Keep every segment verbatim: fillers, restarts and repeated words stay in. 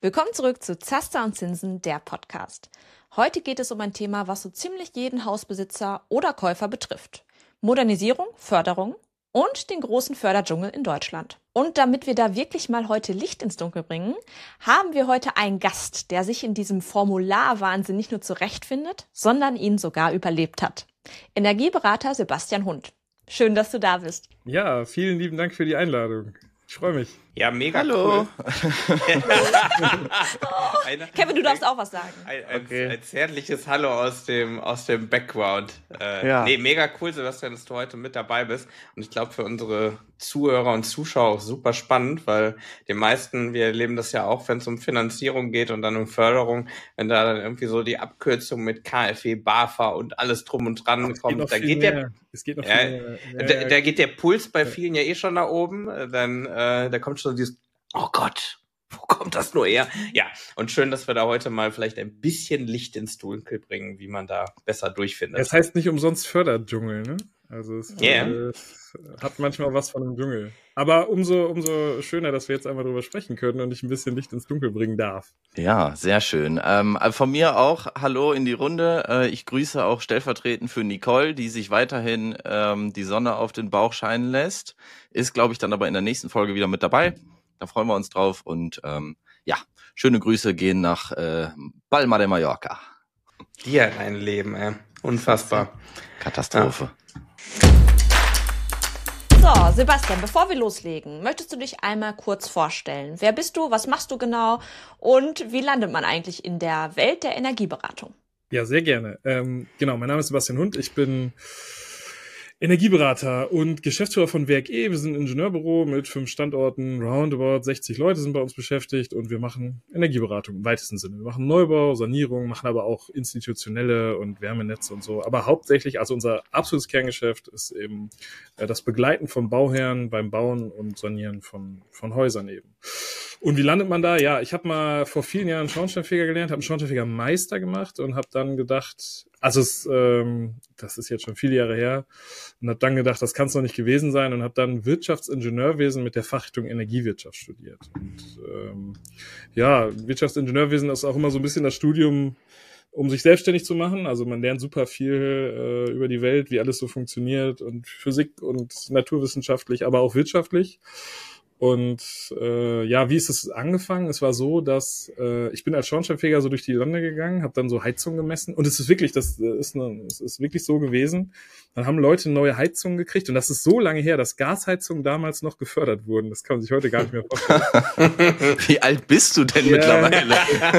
Willkommen zurück zu Zaster und Zinsen, der Podcast. Heute geht es um ein Thema, was so ziemlich jeden Hausbesitzer oder Käufer betrifft. Modernisierung, Förderung und den großen Förderdschungel in Deutschland. Und damit wir da wirklich mal heute Licht ins Dunkel bringen, haben wir heute einen Gast, der sich in diesem Formularwahnsinn nicht nur zurechtfindet, sondern ihn sogar überlebt hat. Energieberater Sebastian Hund. Schön, dass du da bist. Ja, vielen lieben Dank für die Einladung. Ich freue mich. Ja, mega Hallo. cool. Eine, Kevin, du darfst auch was sagen. Ein, ein, okay. ein zärtliches Hallo aus dem, aus dem Background. Äh, ja. Nee, mega cool, Sebastian, dass du heute mit dabei bist. Und ich glaube, für unsere Zuhörer und Zuschauer auch super spannend, weil die meisten, wir erleben das ja auch, wenn es um Finanzierung geht und dann um Förderung, wenn da dann irgendwie so die Abkürzung mit K f W, BAFA und alles drum und dran Ach, kommt, da geht mehr. der, es geht noch ja, viel mehr. Ja, da, da geht der Puls bei vielen ja eh schon nach oben. Dann äh, da kommt schon dieses, oh Gott, wo kommt das nur her? Ja, und schön, dass wir da heute mal vielleicht ein bisschen Licht ins Dunkel bringen, wie man da besser durchfindet. Es heißt nicht umsonst Förderdschungel, ne? Also es, yeah. äh, es hat manchmal was von einem Dschungel. Aber umso, umso schöner, dass wir jetzt einmal drüber sprechen können und ich ein bisschen Licht ins Dunkel bringen darf. Ja, sehr schön. Ähm, von mir auch Hallo in die Runde. Äh, ich grüße auch stellvertretend für Nicole, die sich weiterhin ähm, die Sonne auf den Bauch scheinen lässt. Ist, glaube ich, dann aber in der nächsten Folge wieder mit dabei. Da freuen wir uns drauf. Und ähm, ja, schöne Grüße gehen nach äh, Palma de Mallorca. Dir ein Leben, ey. Unfassbar. Katastrophe. Ja. So, Sebastian, bevor wir loslegen, möchtest du dich einmal kurz vorstellen? Wer bist du, was machst du genau und wie landet man eigentlich in der Welt der Energieberatung? Ja, sehr gerne. Ähm, genau, mein Name ist Sebastian Hund. Ich bin Energieberater und Geschäftsführer von Werk E. Wir sind ein Ingenieurbüro mit fünf Standorten, roundabout sechzig Leute sind bei uns beschäftigt und wir machen Energieberatung im weitesten Sinne. Wir machen Neubau, Sanierung, machen aber auch institutionelle und Wärmenetze und so. Aber hauptsächlich, also unser absolutes Kerngeschäft ist eben äh, das Begleiten von Bauherren beim Bauen und Sanieren von, von Häusern eben. Und wie landet man da? Ja, ich habe mal vor vielen Jahren Schornsteinfeger gelernt, habe einen Schornsteinfegermeister gemacht und habe dann gedacht, also es, ähm, das ist jetzt schon viele Jahre her, und habe dann gedacht, das kann es doch nicht gewesen sein und habe dann Wirtschaftsingenieurwesen mit der Fachrichtung Energiewirtschaft studiert. Und ähm, ja, Wirtschaftsingenieurwesen ist auch immer so ein bisschen das Studium, um sich selbstständig zu machen. Also man lernt super viel äh, über die Welt, wie alles so funktioniert und Physik und naturwissenschaftlich, aber auch wirtschaftlich. Und äh, ja, wie ist es angefangen? Es war so, dass äh, ich bin als Schornsteinfeger so durch die Lande gegangen, habe dann so Heizungen gemessen und es ist wirklich, das ist, eine, es ist wirklich so gewesen. Dann haben Leute neue Heizungen gekriegt und das ist so lange her, dass Gasheizungen damals noch gefördert wurden. Das kann man sich heute gar nicht mehr vorstellen. Wie alt bist du denn ja. mittlerweile?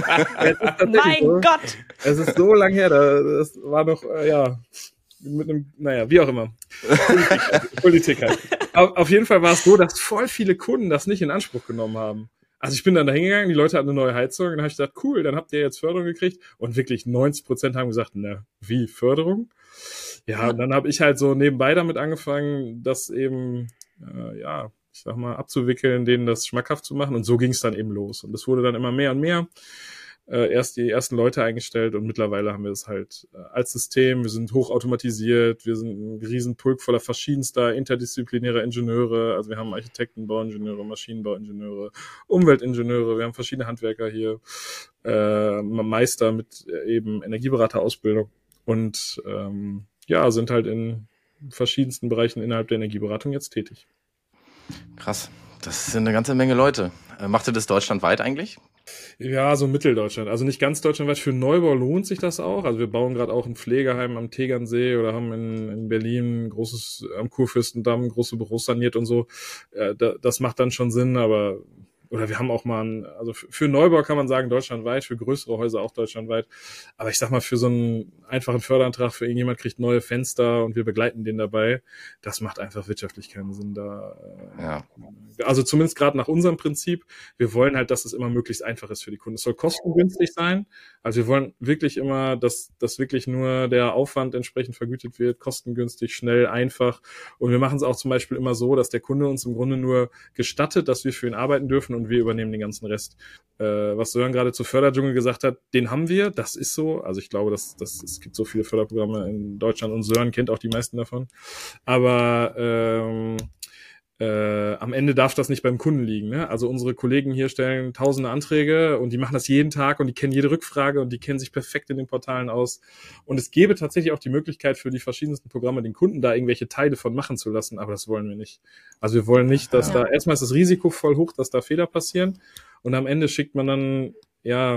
Mein so. Gott! Es ist so lange her, das war noch, äh, ja, mit einem, naja, wie auch immer. Politik, Politik halt. Auf, auf jeden Fall war es so, dass voll viele Kunden das nicht in Anspruch genommen haben. Also ich bin dann da hingegangen, die Leute hatten eine neue Heizung und dann habe ich gedacht, cool, dann habt ihr jetzt Förderung gekriegt. Und wirklich neunzig Prozent haben gesagt, na, wie, Förderung? Ja, und dann habe ich halt so nebenbei damit angefangen, das eben, äh, ja, ich sag mal, abzuwickeln, denen das schmackhaft zu machen. Und so ging es dann eben los. Und es wurde dann immer mehr und mehr. Äh, erst die ersten Leute eingestellt und mittlerweile haben wir es halt äh, als System. Wir sind hochautomatisiert, wir sind ein riesen Pulk voller verschiedenster interdisziplinärer Ingenieure. Also wir haben Architekten, Bauingenieure, Maschinenbauingenieure, Umweltingenieure, wir haben verschiedene Handwerker hier, äh, Meister mit eben Energieberaterausbildung und ähm, ja, sind halt in verschiedensten Bereichen innerhalb der Energieberatung jetzt tätig. Krass, das sind eine ganze Menge Leute. Äh, macht ihr das deutschlandweit eigentlich? Ja, so Mitteldeutschland. Also nicht ganz deutschlandweit. Für Neubau lohnt sich das auch. Also wir bauen gerade auch ein Pflegeheim am Tegernsee oder haben in, in Berlin ein großes, am Kurfürstendamm, große Büros saniert und so. Äh, da, das macht dann schon Sinn, aber oder wir haben auch mal, ein, also für Neubau kann man sagen deutschlandweit, für größere Häuser auch deutschlandweit. Aber ich sag mal, für so einen einfachen Förderantrag, für irgendjemand kriegt neue Fenster und wir begleiten den dabei, das macht einfach wirtschaftlich keinen Sinn da. Ja. Also zumindest gerade nach unserem Prinzip, wir wollen halt, dass es immer möglichst einfach ist für die Kunden. Es soll kostengünstig sein. Also wir wollen wirklich immer, dass, dass wirklich nur der Aufwand entsprechend vergütet wird, kostengünstig, schnell, einfach. Und wir machen es auch zum Beispiel immer so, dass der Kunde uns im Grunde nur gestattet, dass wir für ihn arbeiten dürfen und wir übernehmen den ganzen Rest. Äh, was Sören gerade zu Förderdschungel gesagt hat, den haben wir, das ist so. Also ich glaube, dass, dass es gibt so viele Förderprogramme in Deutschland und Sören kennt auch die meisten davon. Aber ähm, Äh, am Ende darf das nicht beim Kunden liegen. Ne? Also unsere Kollegen hier stellen tausende Anträge und die machen das jeden Tag und die kennen jede Rückfrage und die kennen sich perfekt in den Portalen aus. Und es gäbe tatsächlich auch die Möglichkeit für die verschiedensten Programme, den Kunden da irgendwelche Teile von machen zu lassen, aber das wollen wir nicht. Also wir wollen nicht, dass ja. da, erstmal ist das Risiko voll hoch, dass da Fehler passieren und am Ende schickt man dann, ja,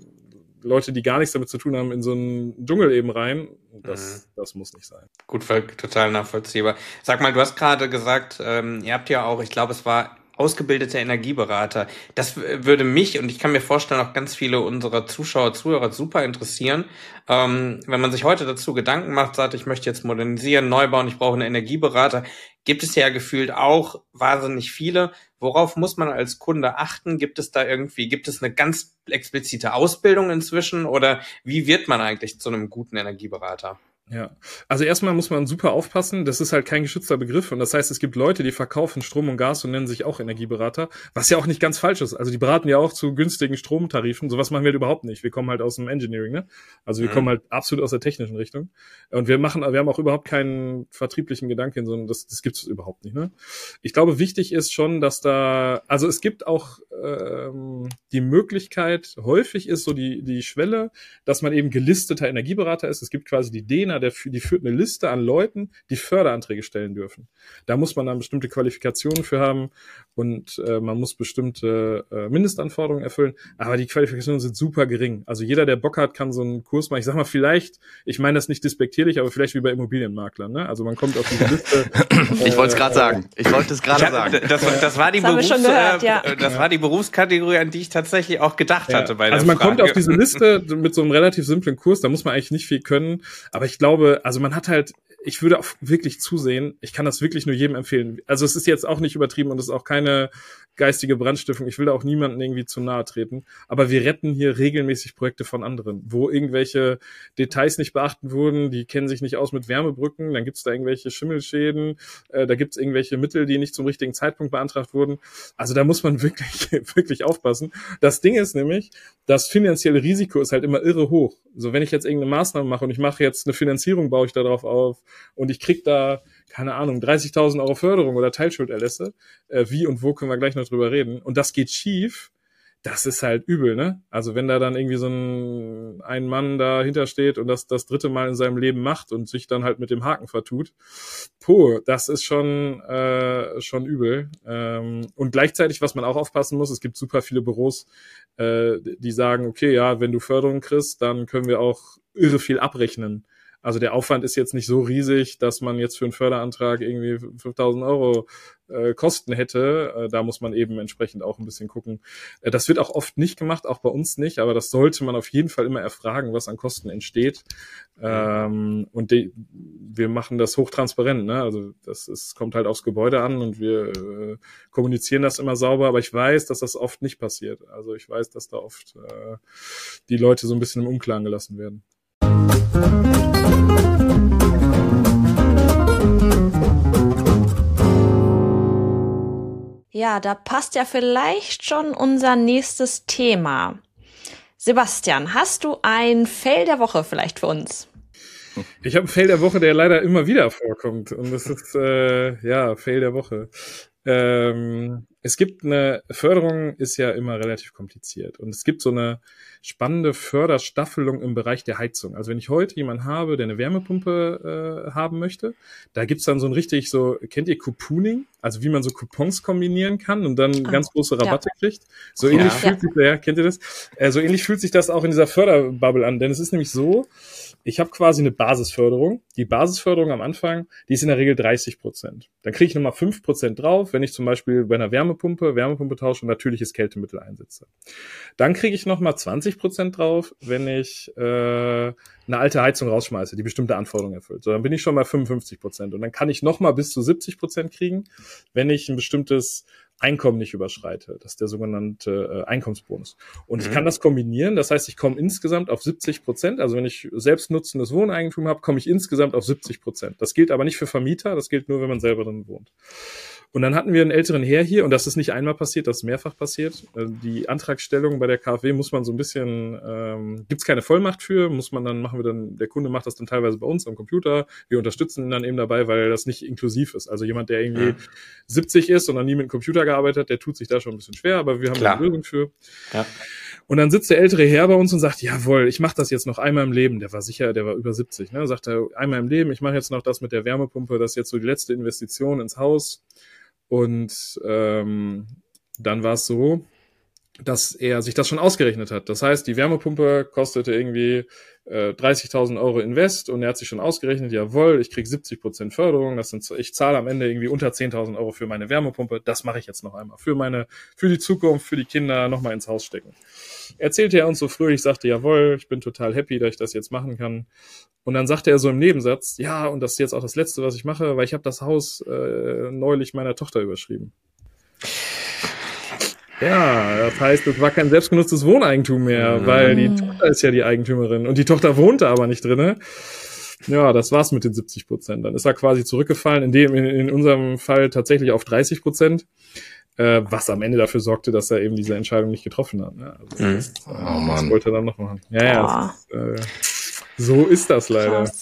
Leute, die gar nichts damit zu tun haben, in so einen Dschungel eben rein. Das, mhm. das muss nicht sein. Gut, total nachvollziehbar. Sag mal, du hast gerade gesagt, ähm, ihr habt ja auch, ich glaube, es war ausgebildete Energieberater. Das würde mich und ich kann mir vorstellen, auch ganz viele unserer Zuschauer, Zuhörer super interessieren. Ähm, wenn man sich heute dazu Gedanken macht, sagt, ich möchte jetzt modernisieren, neu bauen, ich brauche einen Energieberater, gibt es ja gefühlt auch wahnsinnig viele. Worauf muss man als Kunde achten? Gibt es da irgendwie, gibt es eine ganz explizite Ausbildung inzwischen oder wie wird man eigentlich zu einem guten Energieberater? Ja, also erstmal muss man super aufpassen, das ist halt kein geschützter Begriff und das heißt, es gibt Leute, die verkaufen Strom und Gas und nennen sich auch Energieberater, was ja auch nicht ganz falsch ist. Also die beraten ja auch zu günstigen Stromtarifen, sowas machen wir halt überhaupt nicht. Wir kommen halt aus dem Engineering, ne? Also wir mhm. kommen halt absolut aus der technischen Richtung und wir machen, wir haben auch überhaupt keinen vertrieblichen Gedanken, sondern das, das gibt's überhaupt nicht, ne? Ich glaube, wichtig ist schon, dass da, also es gibt auch ähm, die Möglichkeit, häufig ist so die die Schwelle, dass man eben gelisteter Energieberater ist. Es gibt quasi die D E N A, Der, die führt eine Liste an Leuten, die Förderanträge stellen dürfen. Da muss man dann bestimmte Qualifikationen für haben und äh, man muss bestimmte äh, Mindestanforderungen erfüllen, aber die Qualifikationen sind super gering. Also jeder, der Bock hat, kann so einen Kurs machen. Ich sag mal, vielleicht, ich meine das nicht despektierlich, aber vielleicht wie bei Immobilienmaklern. Ne? Also man kommt auf diese Liste. ich wollte es gerade äh, sagen. Ich wollte es gerade sagen. Das, das, war die das, Berufs- gehört, ja. äh, das war die Berufskategorie, an die ich tatsächlich auch gedacht ja. hatte bei der Also man Frage. kommt auf diese Liste mit so einem relativ simplen Kurs, da muss man eigentlich nicht viel können, aber ich glaube, also man hat halt, ich würde auch wirklich zusehen, ich kann das wirklich nur jedem empfehlen. Also es ist jetzt auch nicht übertrieben und es ist auch keine geistige Brandstiftung. Ich will da auch niemanden irgendwie zu nahe treten. Aber wir retten hier regelmäßig Projekte von anderen, wo irgendwelche Details nicht beachtet wurden, die kennen sich nicht aus mit Wärmebrücken, dann gibt's da irgendwelche Schimmelschäden, äh, da gibt's irgendwelche Mittel, die nicht zum richtigen Zeitpunkt beantragt wurden. Also da muss man wirklich, wirklich aufpassen. Das Ding ist nämlich, das finanzielle Risiko ist halt immer irre hoch. So, wenn ich jetzt irgendeine Maßnahme mache und ich mache jetzt eine Finanzierung, baue ich da drauf auf und ich krieg da, keine Ahnung, dreißigtausend Euro Förderung oder Teilschulderlässe, äh, wie und wo können wir gleich noch drüber reden, und das geht schief, das ist halt übel, ne? Also wenn da dann irgendwie so ein, ein Mann dahinter steht und das das dritte Mal in seinem Leben macht und sich dann halt mit dem Haken vertut, puh, das ist schon äh, schon übel. Ähm, und gleichzeitig, was man auch aufpassen muss, es gibt super viele Büros, äh, die sagen, okay, ja, wenn du Förderung kriegst, dann können wir auch irre viel abrechnen. Also der Aufwand ist jetzt nicht so riesig, dass man jetzt für einen Förderantrag irgendwie fünftausend Euro äh, Kosten hätte. Äh, da muss man eben entsprechend auch ein bisschen gucken. Äh, das wird auch oft nicht gemacht, auch bei uns nicht, aber das sollte man auf jeden Fall immer erfragen, was an Kosten entsteht. Ähm, und die, wir machen das hochtransparent, ne? Also das ist, kommt halt aufs Gebäude an und wir äh, kommunizieren das immer sauber, aber ich weiß, dass das oft nicht passiert. Also ich weiß, dass da oft äh, die Leute so ein bisschen im Unklaren gelassen werden. Ja, da passt ja vielleicht schon unser nächstes Thema. Sebastian, hast du ein Fail der Woche vielleicht für uns? Ich habe einen Fail der Woche, der leider immer wieder vorkommt. Und das ist, äh, ja, Fail der Woche. Ähm, es gibt eine Förderung, ist ja immer relativ kompliziert. Und es gibt so eine spannende Förderstaffelung im Bereich der Heizung. Also wenn ich heute jemanden habe, der eine Wärmepumpe äh, haben möchte, da gibt's dann so ein richtig so, kennt ihr Couponing? Also wie man so Coupons kombinieren kann und dann ah, ganz große Rabatte ja. kriegt. So ähnlich ja. fühlt sich, ja, kennt ihr das? Äh, so ähnlich fühlt sich das auch in dieser Förderbubble an. Denn es ist nämlich so, ich habe quasi eine Basisförderung. Die Basisförderung am Anfang, die ist in der Regel dreißig Prozent. Dann kriege ich nochmal fünf Prozent drauf, wenn ich zum Beispiel bei einer Wärmepumpe, Wärmepumpe tausche und natürliches Kältemittel einsetze. Dann kriege ich nochmal zwanzig Prozent drauf, wenn ich äh, eine alte Heizung rausschmeiße, die bestimmte Anforderungen erfüllt. So, dann bin ich schon mal fünfundfünfzig Prozent. Und dann kann ich nochmal bis zu siebzig Prozent kriegen, wenn ich ein bestimmtes Einkommen nicht überschreite. Das ist der sogenannte äh, Einkommensbonus. Und mhm. ich kann das kombinieren. Das heißt, ich komme insgesamt auf siebzig Prozent. Also wenn ich selbstnutzendes Wohneigentum habe, komme ich insgesamt auf siebzig Prozent. Das gilt aber nicht für Vermieter. Das gilt nur, wenn man selber drin wohnt. Und dann hatten wir einen älteren Herr hier, und das ist nicht einmal passiert, das ist mehrfach passiert. Die Antragstellung bei der KfW muss man so ein bisschen, ähm, gibt's keine Vollmacht für, muss man dann, machen wir dann, der Kunde macht das dann teilweise bei uns am Computer. Wir unterstützen ihn dann eben dabei, weil das nicht inklusiv ist. Also jemand, der irgendwie ja. siebzig ist und noch nie mit dem Computer gearbeitet hat, der tut sich da schon ein bisschen schwer, aber wir haben Klar. eine Lösung für. Ja. Und dann sitzt der ältere Herr bei uns und sagt, jawohl, ich mache das jetzt noch einmal im Leben. Der war sicher, der war über siebzig, ne? Sagt er, einmal im Leben, ich mache jetzt noch das mit der Wärmepumpe, das ist jetzt so die letzte Investition ins Haus. Und ähm, dann war es so, dass er sich das schon ausgerechnet hat. Das heißt, die Wärmepumpe kostete irgendwie äh, dreißigtausend Euro Invest und er hat sich schon ausgerechnet, jawohl, ich krieg siebzig Prozent Förderung, das sind, ich zahle am Ende irgendwie unter zehntausend Euro für meine Wärmepumpe, das mache ich jetzt noch einmal. Für meine, für die Zukunft, für die Kinder nochmal ins Haus stecken. Erzählte er uns so fröhlich, sagte, jawohl, ich bin total happy, dass ich das jetzt machen kann. Und dann sagte er so im Nebensatz, ja, und das ist jetzt auch das Letzte, was ich mache, weil ich habe das Haus äh, neulich meiner Tochter überschrieben. Ja, das heißt, es war kein selbstgenutztes Wohneigentum mehr, mhm. weil die Tochter ist ja die Eigentümerin und die Tochter wohnte aber nicht drinne. Ja, das war's mit den siebzig Prozent. Dann ist er quasi zurückgefallen, in dem in, in unserem Fall tatsächlich auf dreißig Prozent, äh, was am Ende dafür sorgte, dass er eben diese Entscheidung nicht getroffen hat. Ne? Also mhm. das, äh, oh, Mann. Das wollte er dann noch machen. Ja, ja, oh. das ist, äh, so ist das leider. Krass.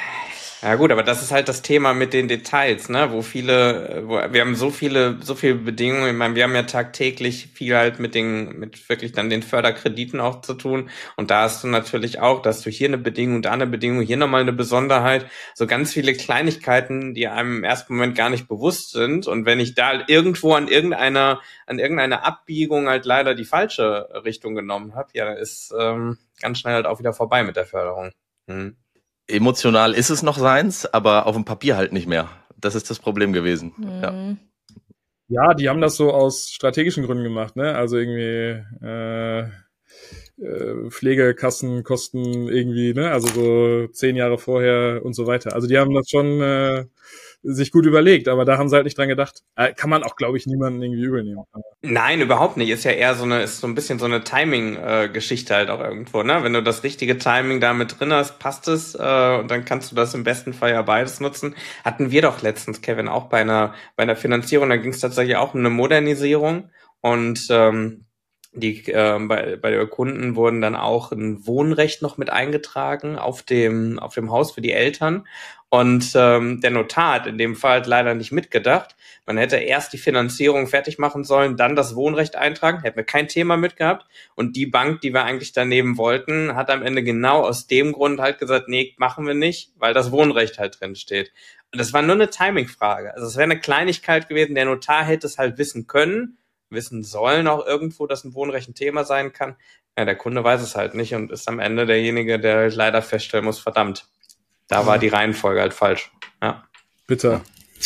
Ja gut, aber das ist halt das Thema mit den Details, ne, wo viele, wo wir haben so viele, so viele Bedingungen. Ich meine, wir haben ja tagtäglich viel halt mit den, mit wirklich dann den Förderkrediten auch zu tun. Und da hast du natürlich auch, dass du hier eine Bedingung, da eine Bedingung, hier nochmal eine Besonderheit, so ganz viele Kleinigkeiten, die einem im ersten Moment gar nicht bewusst sind. Und wenn ich da irgendwo an irgendeiner, an irgendeiner Abbiegung halt leider die falsche Richtung genommen habe, ja, ist ähm, ganz schnell halt auch wieder vorbei mit der Förderung. Hm. Emotional ist es noch seins, aber auf dem Papier halt nicht mehr. Das ist das Problem gewesen. Mhm. Ja. Ja, die haben das so aus strategischen Gründen gemacht, ne? Also irgendwie äh, äh, Pflegekassenkosten irgendwie, ne? Also so zehn Jahre vorher und so weiter. Also die haben das schon äh, sich gut überlegt, aber da haben sie halt nicht dran gedacht. Äh, kann man auch, glaube ich, niemanden irgendwie übel nehmen. Nein, überhaupt nicht. Ist ja eher so eine, ist so ein bisschen so eine Timing-Geschichte halt auch irgendwo, ne? Wenn du das richtige Timing da mit drin hast, passt es, äh, und dann kannst du das im besten Fall ja beides nutzen. Hatten wir doch letztens, Kevin, auch bei einer, bei einer Finanzierung, da ging es tatsächlich auch um eine Modernisierung und, ähm, die äh, bei bei der Kunden wurden dann auch ein Wohnrecht noch mit eingetragen auf dem auf dem Haus für die Eltern und ähm, der Notar hat in dem Fall halt leider nicht mitgedacht. Man hätte erst die Finanzierung fertig machen sollen, dann das Wohnrecht eintragen, hätten wir kein Thema mit gehabt und die Bank, die wir eigentlich daneben wollten, hat am Ende genau aus dem Grund halt gesagt, nee, machen wir nicht, weil das Wohnrecht halt drin steht. Und das war nur eine Timing-Frage. Also es wäre eine Kleinigkeit gewesen, der Notar hätte es halt wissen können, wissen sollen auch irgendwo, dass ein Wohnrecht ein Thema sein kann. Ja, der Kunde weiß es halt nicht und ist am Ende derjenige, der halt leider feststellen muss, verdammt, da war die Reihenfolge halt falsch. Ja. Bitte.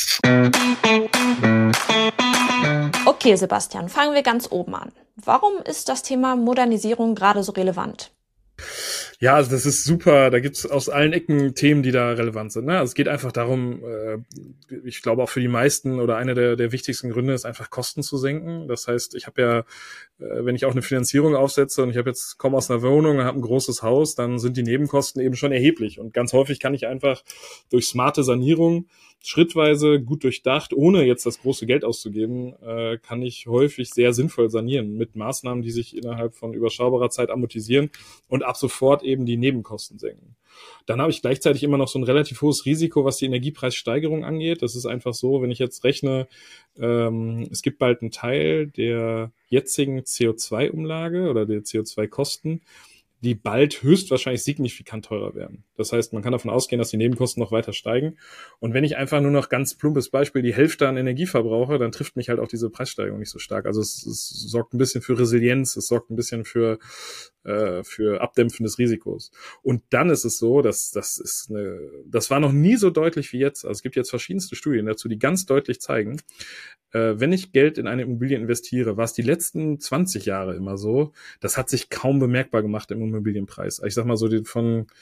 Okay, Sebastian, fangen wir ganz oben an. Warum ist das Thema Modernisierung gerade so relevant? Ja, also das ist super. Da gibt's aus allen Ecken Themen, die da relevant sind. Ne? Also es geht einfach darum, äh, ich glaube auch für die meisten oder einer der, der wichtigsten Gründe ist einfach Kosten zu senken. Das heißt, ich habe ja, äh, wenn ich auch eine Finanzierung aufsetze und ich habe jetzt komme aus einer Wohnung und habe ein großes Haus, dann sind die Nebenkosten eben schon erheblich. Und ganz häufig kann ich einfach durch smarte Sanierung schrittweise, gut durchdacht, ohne jetzt das große Geld auszugeben, äh, kann ich häufig sehr sinnvoll sanieren mit Maßnahmen, die sich innerhalb von überschaubarer Zeit amortisieren und ab sofort eben die Nebenkosten senken. Dann habe ich gleichzeitig immer noch so ein relativ hohes Risiko, was die Energiepreissteigerung angeht. Das ist einfach so, wenn ich jetzt rechne, ähm, es gibt bald einen Teil der jetzigen C O zwei Umlage oder der C O zwei Kosten, die bald höchstwahrscheinlich signifikant teurer werden. Das heißt, man kann davon ausgehen, dass die Nebenkosten noch weiter steigen. Und wenn ich einfach nur noch ganz plumpes Beispiel die Hälfte an Energie verbrauche, dann trifft mich halt auch diese Preissteigerung nicht so stark. Also es, es sorgt ein bisschen für Resilienz, es sorgt ein bisschen für äh, für Abdämpfen des Risikos. Und dann ist es so, dass das ist eine, das war noch nie so deutlich wie jetzt. Also es gibt jetzt verschiedenste Studien dazu, die ganz deutlich zeigen, äh, wenn ich Geld in eine Immobilie investiere, war es die letzten zwanzig Jahre immer so, das hat sich kaum bemerkbar gemacht im Immobilienpreis. Ich sag mal so, die von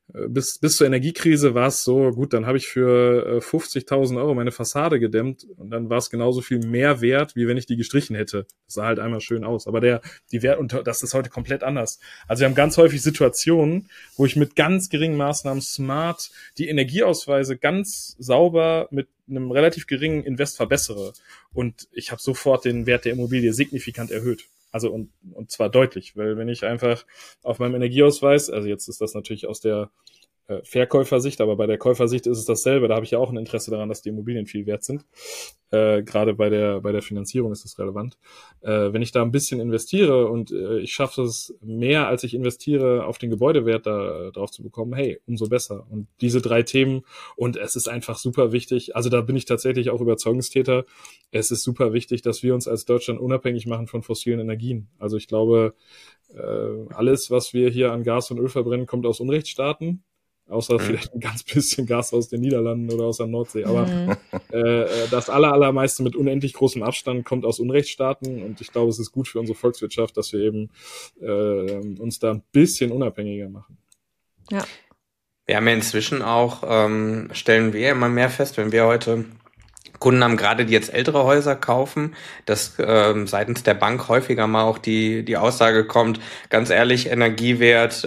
bis bis zur Energiekrise war es so, gut, dann habe ich für äh, fünfzigtausend Euro meine Fassade gedämmt und dann war es genauso viel mehr wert, wie wenn ich die gestrichen hätte. Das sah halt einmal schön aus. Aber der die Wert und das ist heute komplett anders. Also wir haben ganz häufig Situationen, wo ich mit ganz geringen Maßnahmen smart die Energieausweise ganz sauber mit einem relativ geringen Invest verbessere. Und ich habe sofort den Wert der Immobilie signifikant erhöht. Also und und zwar deutlich, weil wenn ich einfach auf meinem Energieausweis, also jetzt ist das natürlich aus der äh, Verkäufersicht, aber bei der Käufersicht ist es dasselbe, da habe ich ja auch ein Interesse daran, dass die Immobilien viel wert sind. Äh, gerade bei der bei der Finanzierung ist das relevant. Äh, wenn ich da ein bisschen investiere und äh, ich schaffe es mehr, als ich investiere, auf den Gebäudewert da drauf zu bekommen, hey, umso besser. Und diese drei Themen, und es ist einfach super wichtig, also da bin ich tatsächlich auch Überzeugungstäter, es ist super wichtig, dass wir uns als Deutschland unabhängig machen von fossilen Energien. Also ich glaube, äh, alles, was wir hier an Gas und Öl verbrennen, kommt aus Unrechtsstaaten. Außer mhm. vielleicht ein ganz bisschen Gas aus den Niederlanden oder aus der Nordsee. Aber mhm. äh, das aller, allermeiste mit unendlich großem Abstand kommt aus Unrechtsstaaten. Und ich glaube, es ist gut für unsere Volkswirtschaft, dass wir eben äh, uns da ein bisschen unabhängiger machen. Ja. Wir haben ja inzwischen auch, ähm, stellen wir immer mehr fest, wenn wir heute Kunden haben, gerade die jetzt ältere Häuser kaufen, dass ähm, seitens der Bank häufiger mal auch die die Aussage kommt, ganz ehrlich, Energiewert,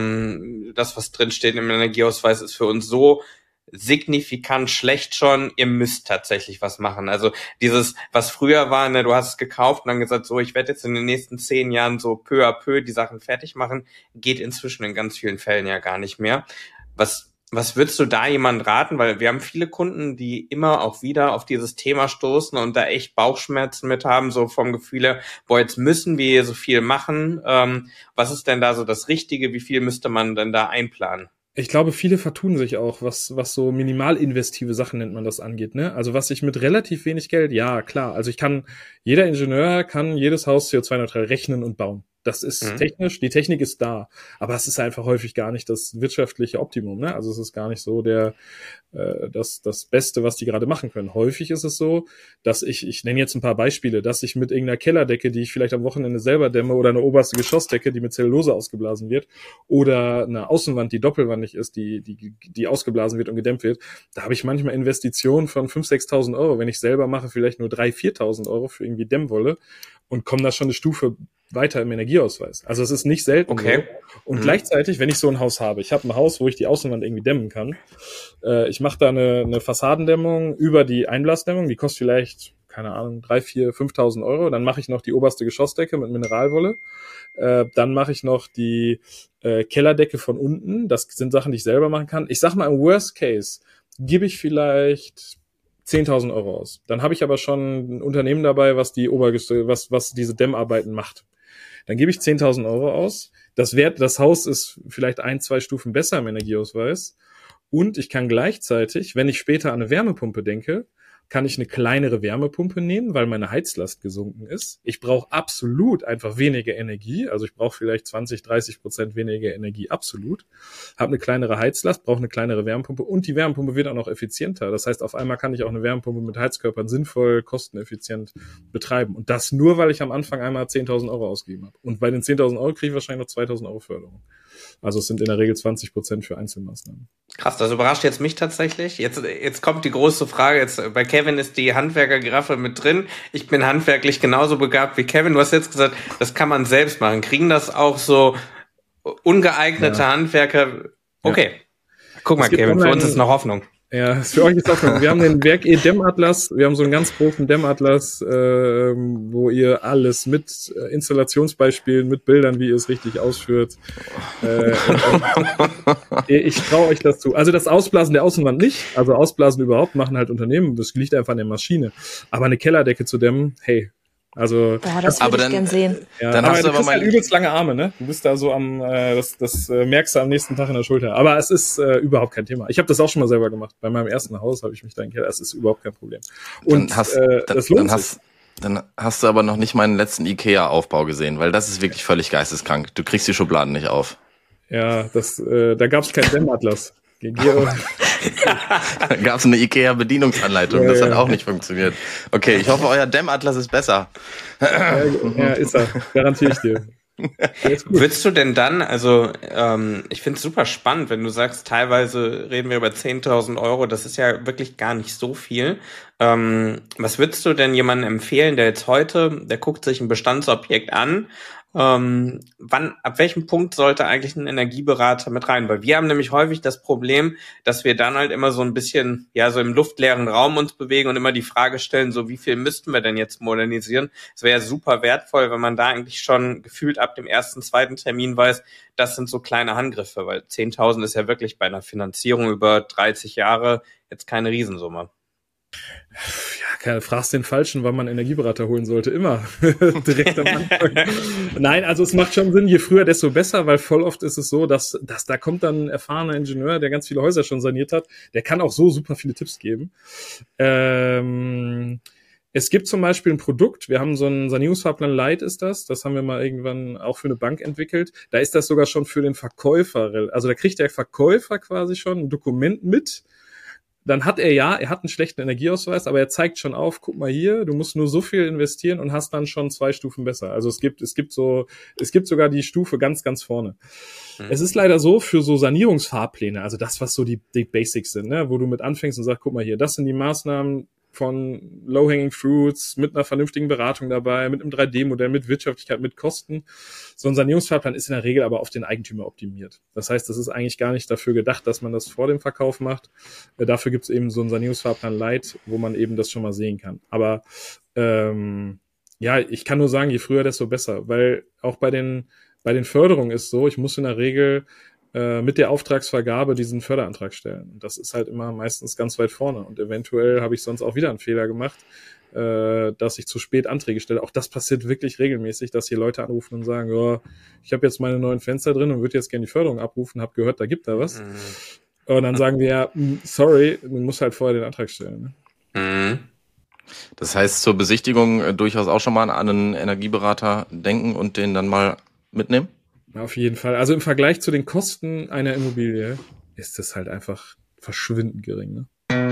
ähm, das, was drinsteht im Energieausweis, ist für uns so signifikant schlecht schon, ihr müsst tatsächlich was machen. Also dieses, was früher war, ne, du hast es gekauft und dann gesagt, so, ich werde jetzt in den nächsten zehn Jahren so peu à peu die Sachen fertig machen, geht inzwischen in ganz vielen Fällen ja gar nicht mehr. Was Was würdest du da jemand raten? Weil wir haben viele Kunden, die immer auch wieder auf dieses Thema stoßen und da echt Bauchschmerzen mit haben, so vom Gefühl her, boah, jetzt müssen wir so viel machen. Ähm, was ist denn da so das Richtige? Wie viel müsste man denn da einplanen? Ich glaube, viele vertun sich auch, was was so minimalinvestive Sachen nennt man das angeht, ne? Also was ich mit relativ wenig Geld, ja, klar. Also ich kann, jeder Ingenieur kann jedes Haus C O zwei neutral rechnen und bauen. Das ist mhm. technisch, die Technik ist da, aber es ist einfach häufig gar nicht das wirtschaftliche Optimum, ne? Also es ist gar nicht so der äh, das das Beste, was die gerade machen können. Häufig ist es so, dass ich ich nenne jetzt ein paar Beispiele, dass ich mit irgendeiner Kellerdecke, die ich vielleicht am Wochenende selber dämme, oder eine oberste Geschossdecke, die mit Zellulose ausgeblasen wird, oder eine Außenwand, die doppelwandig ist, die die die ausgeblasen wird und gedämmt wird, da habe ich manchmal Investitionen von fünftausend, sechstausend Euro, wenn ich selber mache, vielleicht nur dreitausend, viertausend Euro für irgendwie Dämmwolle und komme da schon eine Stufe weiter im Energieausweis. Also es ist nicht selten. Okay. So. Und mhm. gleichzeitig, wenn ich so ein Haus habe, ich habe ein Haus, wo ich die Außenwand irgendwie dämmen kann, äh, ich mache da eine, eine Fassadendämmung über die Einblasdämmung, die kostet vielleicht, keine Ahnung, drei, vier, fünftausend Euro. Dann mache ich noch die oberste Geschossdecke mit Mineralwolle. Äh, dann mache ich noch die äh, Kellerdecke von unten. Das sind Sachen, die ich selber machen kann. Ich sag mal, im Worst Case gebe ich vielleicht zehntausend Euro aus. Dann habe ich aber schon ein Unternehmen dabei, was die Obergestell, was was diese Dämmarbeiten macht. Dann gebe ich zehntausend Euro aus. Das Wert, das Haus ist vielleicht ein, zwei Stufen besser im Energieausweis. Und ich kann gleichzeitig, wenn ich später an eine Wärmepumpe denke, kann ich eine kleinere Wärmepumpe nehmen, weil meine Heizlast gesunken ist. Ich brauche absolut einfach weniger Energie. Also ich brauche vielleicht zwanzig, dreißig Prozent weniger Energie, absolut. Habe eine kleinere Heizlast, brauche eine kleinere Wärmepumpe und die Wärmepumpe wird auch noch effizienter. Das heißt, auf einmal kann ich auch eine Wärmepumpe mit Heizkörpern sinnvoll, kosteneffizient betreiben. Und das nur, weil ich am Anfang einmal zehntausend Euro ausgegeben habe. Und bei den zehntausend Euro kriege ich wahrscheinlich noch zweitausend Euro Förderung. Also es sind in der Regel zwanzig Prozent für Einzelmaßnahmen. Krass, das überrascht jetzt mich tatsächlich. Jetzt, jetzt kommt die große Frage. Jetzt bei Kevin ist die Handwerker-Giraffe mit drin. Ich bin handwerklich genauso begabt wie Kevin. Du hast jetzt gesagt, das kann man selbst machen. Kriegen das auch so ungeeignete ja. Handwerker? Okay. Ja. Guck mal, Kevin, für uns ist noch Hoffnung. Ja, für euch ist Hoffnung. Wir haben den Werk E Dämmatlas. Wir haben so einen ganz großen Dämmatlas, äh, wo ihr alles mit äh, Installationsbeispielen, mit Bildern, wie ihr es richtig ausführt. Äh, äh, ich traue euch das zu. Also das Ausblasen der Außenwand nicht. Also Ausblasen überhaupt machen halt Unternehmen. Das liegt einfach an der Maschine. Aber eine Kellerdecke zu dämmen, hey. Also, Boah, das würde ich gern sehen. Ja, dann aber hast du aber mal halt übelst lange Arme, ne? Du bist da so am, äh, das, das äh, merkst du am nächsten Tag in der Schulter. Aber es ist äh, überhaupt kein Thema. Ich habe das auch schon mal selber gemacht. Bei meinem ersten Haus habe ich mich da in Keller. Es ist überhaupt kein Problem. Und dann hast, äh, dann, das lohnt dann sich. Hast, dann hast du aber noch nicht meinen letzten Ikea-Aufbau gesehen, weil das ist wirklich völlig geisteskrank. Du kriegst die Schubladen nicht auf. Ja, das, äh, da gab es keinen Dämmatlas. Da gab es eine Ikea-Bedienungsanleitung, das hat auch nicht funktioniert. Okay, ich hoffe, euer Dämmatlas ist besser. Ja, ja, ist er. Garantiere ich dir. Würdest du denn dann, also ähm, ich finde es super spannend, wenn du sagst, teilweise reden wir über zehntausend Euro, das ist ja wirklich gar nicht so viel. Ähm, was würdest du denn jemandem empfehlen, der jetzt heute, der guckt sich ein Bestandsobjekt an, ähm, wann, ab welchem Punkt sollte eigentlich ein Energieberater mit rein? Weil wir haben nämlich häufig das Problem, dass wir dann halt immer so ein bisschen, ja, so im luftleeren Raum uns bewegen und immer die Frage stellen, so wie viel müssten wir denn jetzt modernisieren? Es wäre super wertvoll, wenn man da eigentlich schon gefühlt ab dem ersten, zweiten Termin weiß, das sind so kleine Handgriffe, weil zehntausend ist ja wirklich bei einer Finanzierung über dreißig Jahre jetzt keine Riesensumme. Ja, fragst den Falschen, wann man Energieberater holen sollte. Immer. Direkt am Anfang. Nein, also es macht schon Sinn, je früher, desto besser, weil voll oft ist es so, dass, dass da kommt dann ein erfahrener Ingenieur, der ganz viele Häuser schon saniert hat. Der kann auch so super viele Tipps geben. Ähm, es gibt zum Beispiel ein Produkt, wir haben so einen Sanierungsfahrplan Light ist das, das haben wir mal irgendwann auch für eine Bank entwickelt. Da ist das sogar schon für den Verkäufer, also da kriegt der Verkäufer quasi schon ein Dokument mit. Dann hat er ja, er hat einen schlechten Energieausweis, aber er zeigt schon auf, guck mal hier, du musst nur so viel investieren und hast dann schon zwei Stufen besser. Also es gibt, es gibt so, es gibt sogar die Stufe ganz, ganz vorne. Mhm. Es ist leider so, für so Sanierungsfahrpläne, also das, was so die, die Basics sind, ne, wo du mit anfängst und sagst, guck mal hier, das sind die Maßnahmen von Low-Hanging Fruits, mit einer vernünftigen Beratung dabei, mit einem drei D Modell, mit Wirtschaftlichkeit, mit Kosten. So ein Sanierungsfahrplan ist in der Regel aber auf den Eigentümer optimiert. Das heißt, das ist eigentlich gar nicht dafür gedacht, dass man das vor dem Verkauf macht. Äh, dafür gibt es eben so einen Sanierungsfahrplan Light, wo man eben das schon mal sehen kann. Aber ähm, ja, ich kann nur sagen, je früher, desto besser. Weil auch bei den, bei den Förderungen ist so, ich muss in der Regel mit der Auftragsvergabe diesen Förderantrag stellen. Das ist halt immer meistens ganz weit vorne. Und eventuell habe ich sonst auch wieder einen Fehler gemacht, äh, dass ich zu spät Anträge stelle. Auch das passiert wirklich regelmäßig, dass hier Leute anrufen und sagen, ja, ich habe jetzt meine neuen Fenster drin und würde jetzt gerne die Förderung abrufen, habe gehört, da gibt da was. Mhm. Und dann sagen wir, ja, sorry, du musst halt vorher den Antrag stellen. Ne? Mhm. Das heißt, zur Besichtigung äh, durchaus auch schon mal an einen Energieberater denken und den dann mal mitnehmen? Auf jeden Fall. Also im Vergleich zu den Kosten einer Immobilie ist das halt einfach verschwindend gering. Ne?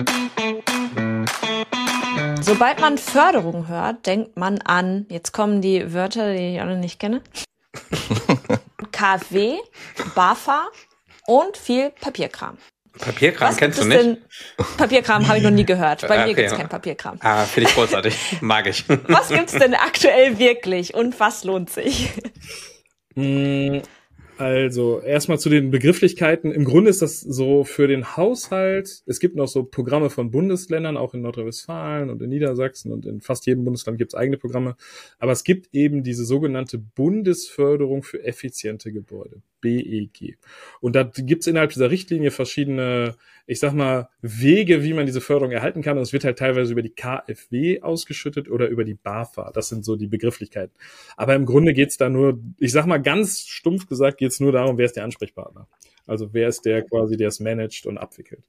Sobald man Förderung hört, denkt man an, jetzt kommen die Wörter, die ich alle nicht kenne, KfW, BAFA und viel Papierkram. Papierkram was kennst du nicht? Denn? Papierkram habe ich noch nie gehört. Bei okay, mir gibt es kein Papierkram. Ah, finde ich großartig. Mag ich. Was gibt's denn aktuell wirklich und was lohnt sich? Also erstmal zu den Begrifflichkeiten. Im Grunde ist das so für den Haushalt. Es gibt noch so Programme von Bundesländern, auch in Nordrhein-Westfalen und in Niedersachsen und in fast jedem Bundesland gibt es eigene Programme. Aber es gibt eben diese sogenannte Bundesförderung für effiziente Gebäude, B E G. Und da gibt es innerhalb dieser Richtlinie verschiedene, ich sag mal, Wege, wie man diese Förderung erhalten kann. Und es wird halt teilweise über die KfW ausgeschüttet oder über die BAFA. Das sind so die Begrifflichkeiten. Aber im Grunde geht's da nur, ich sag mal ganz stumpf gesagt, geht's nur darum, wer ist der Ansprechpartner. Also wer ist der quasi, der es managt und abwickelt.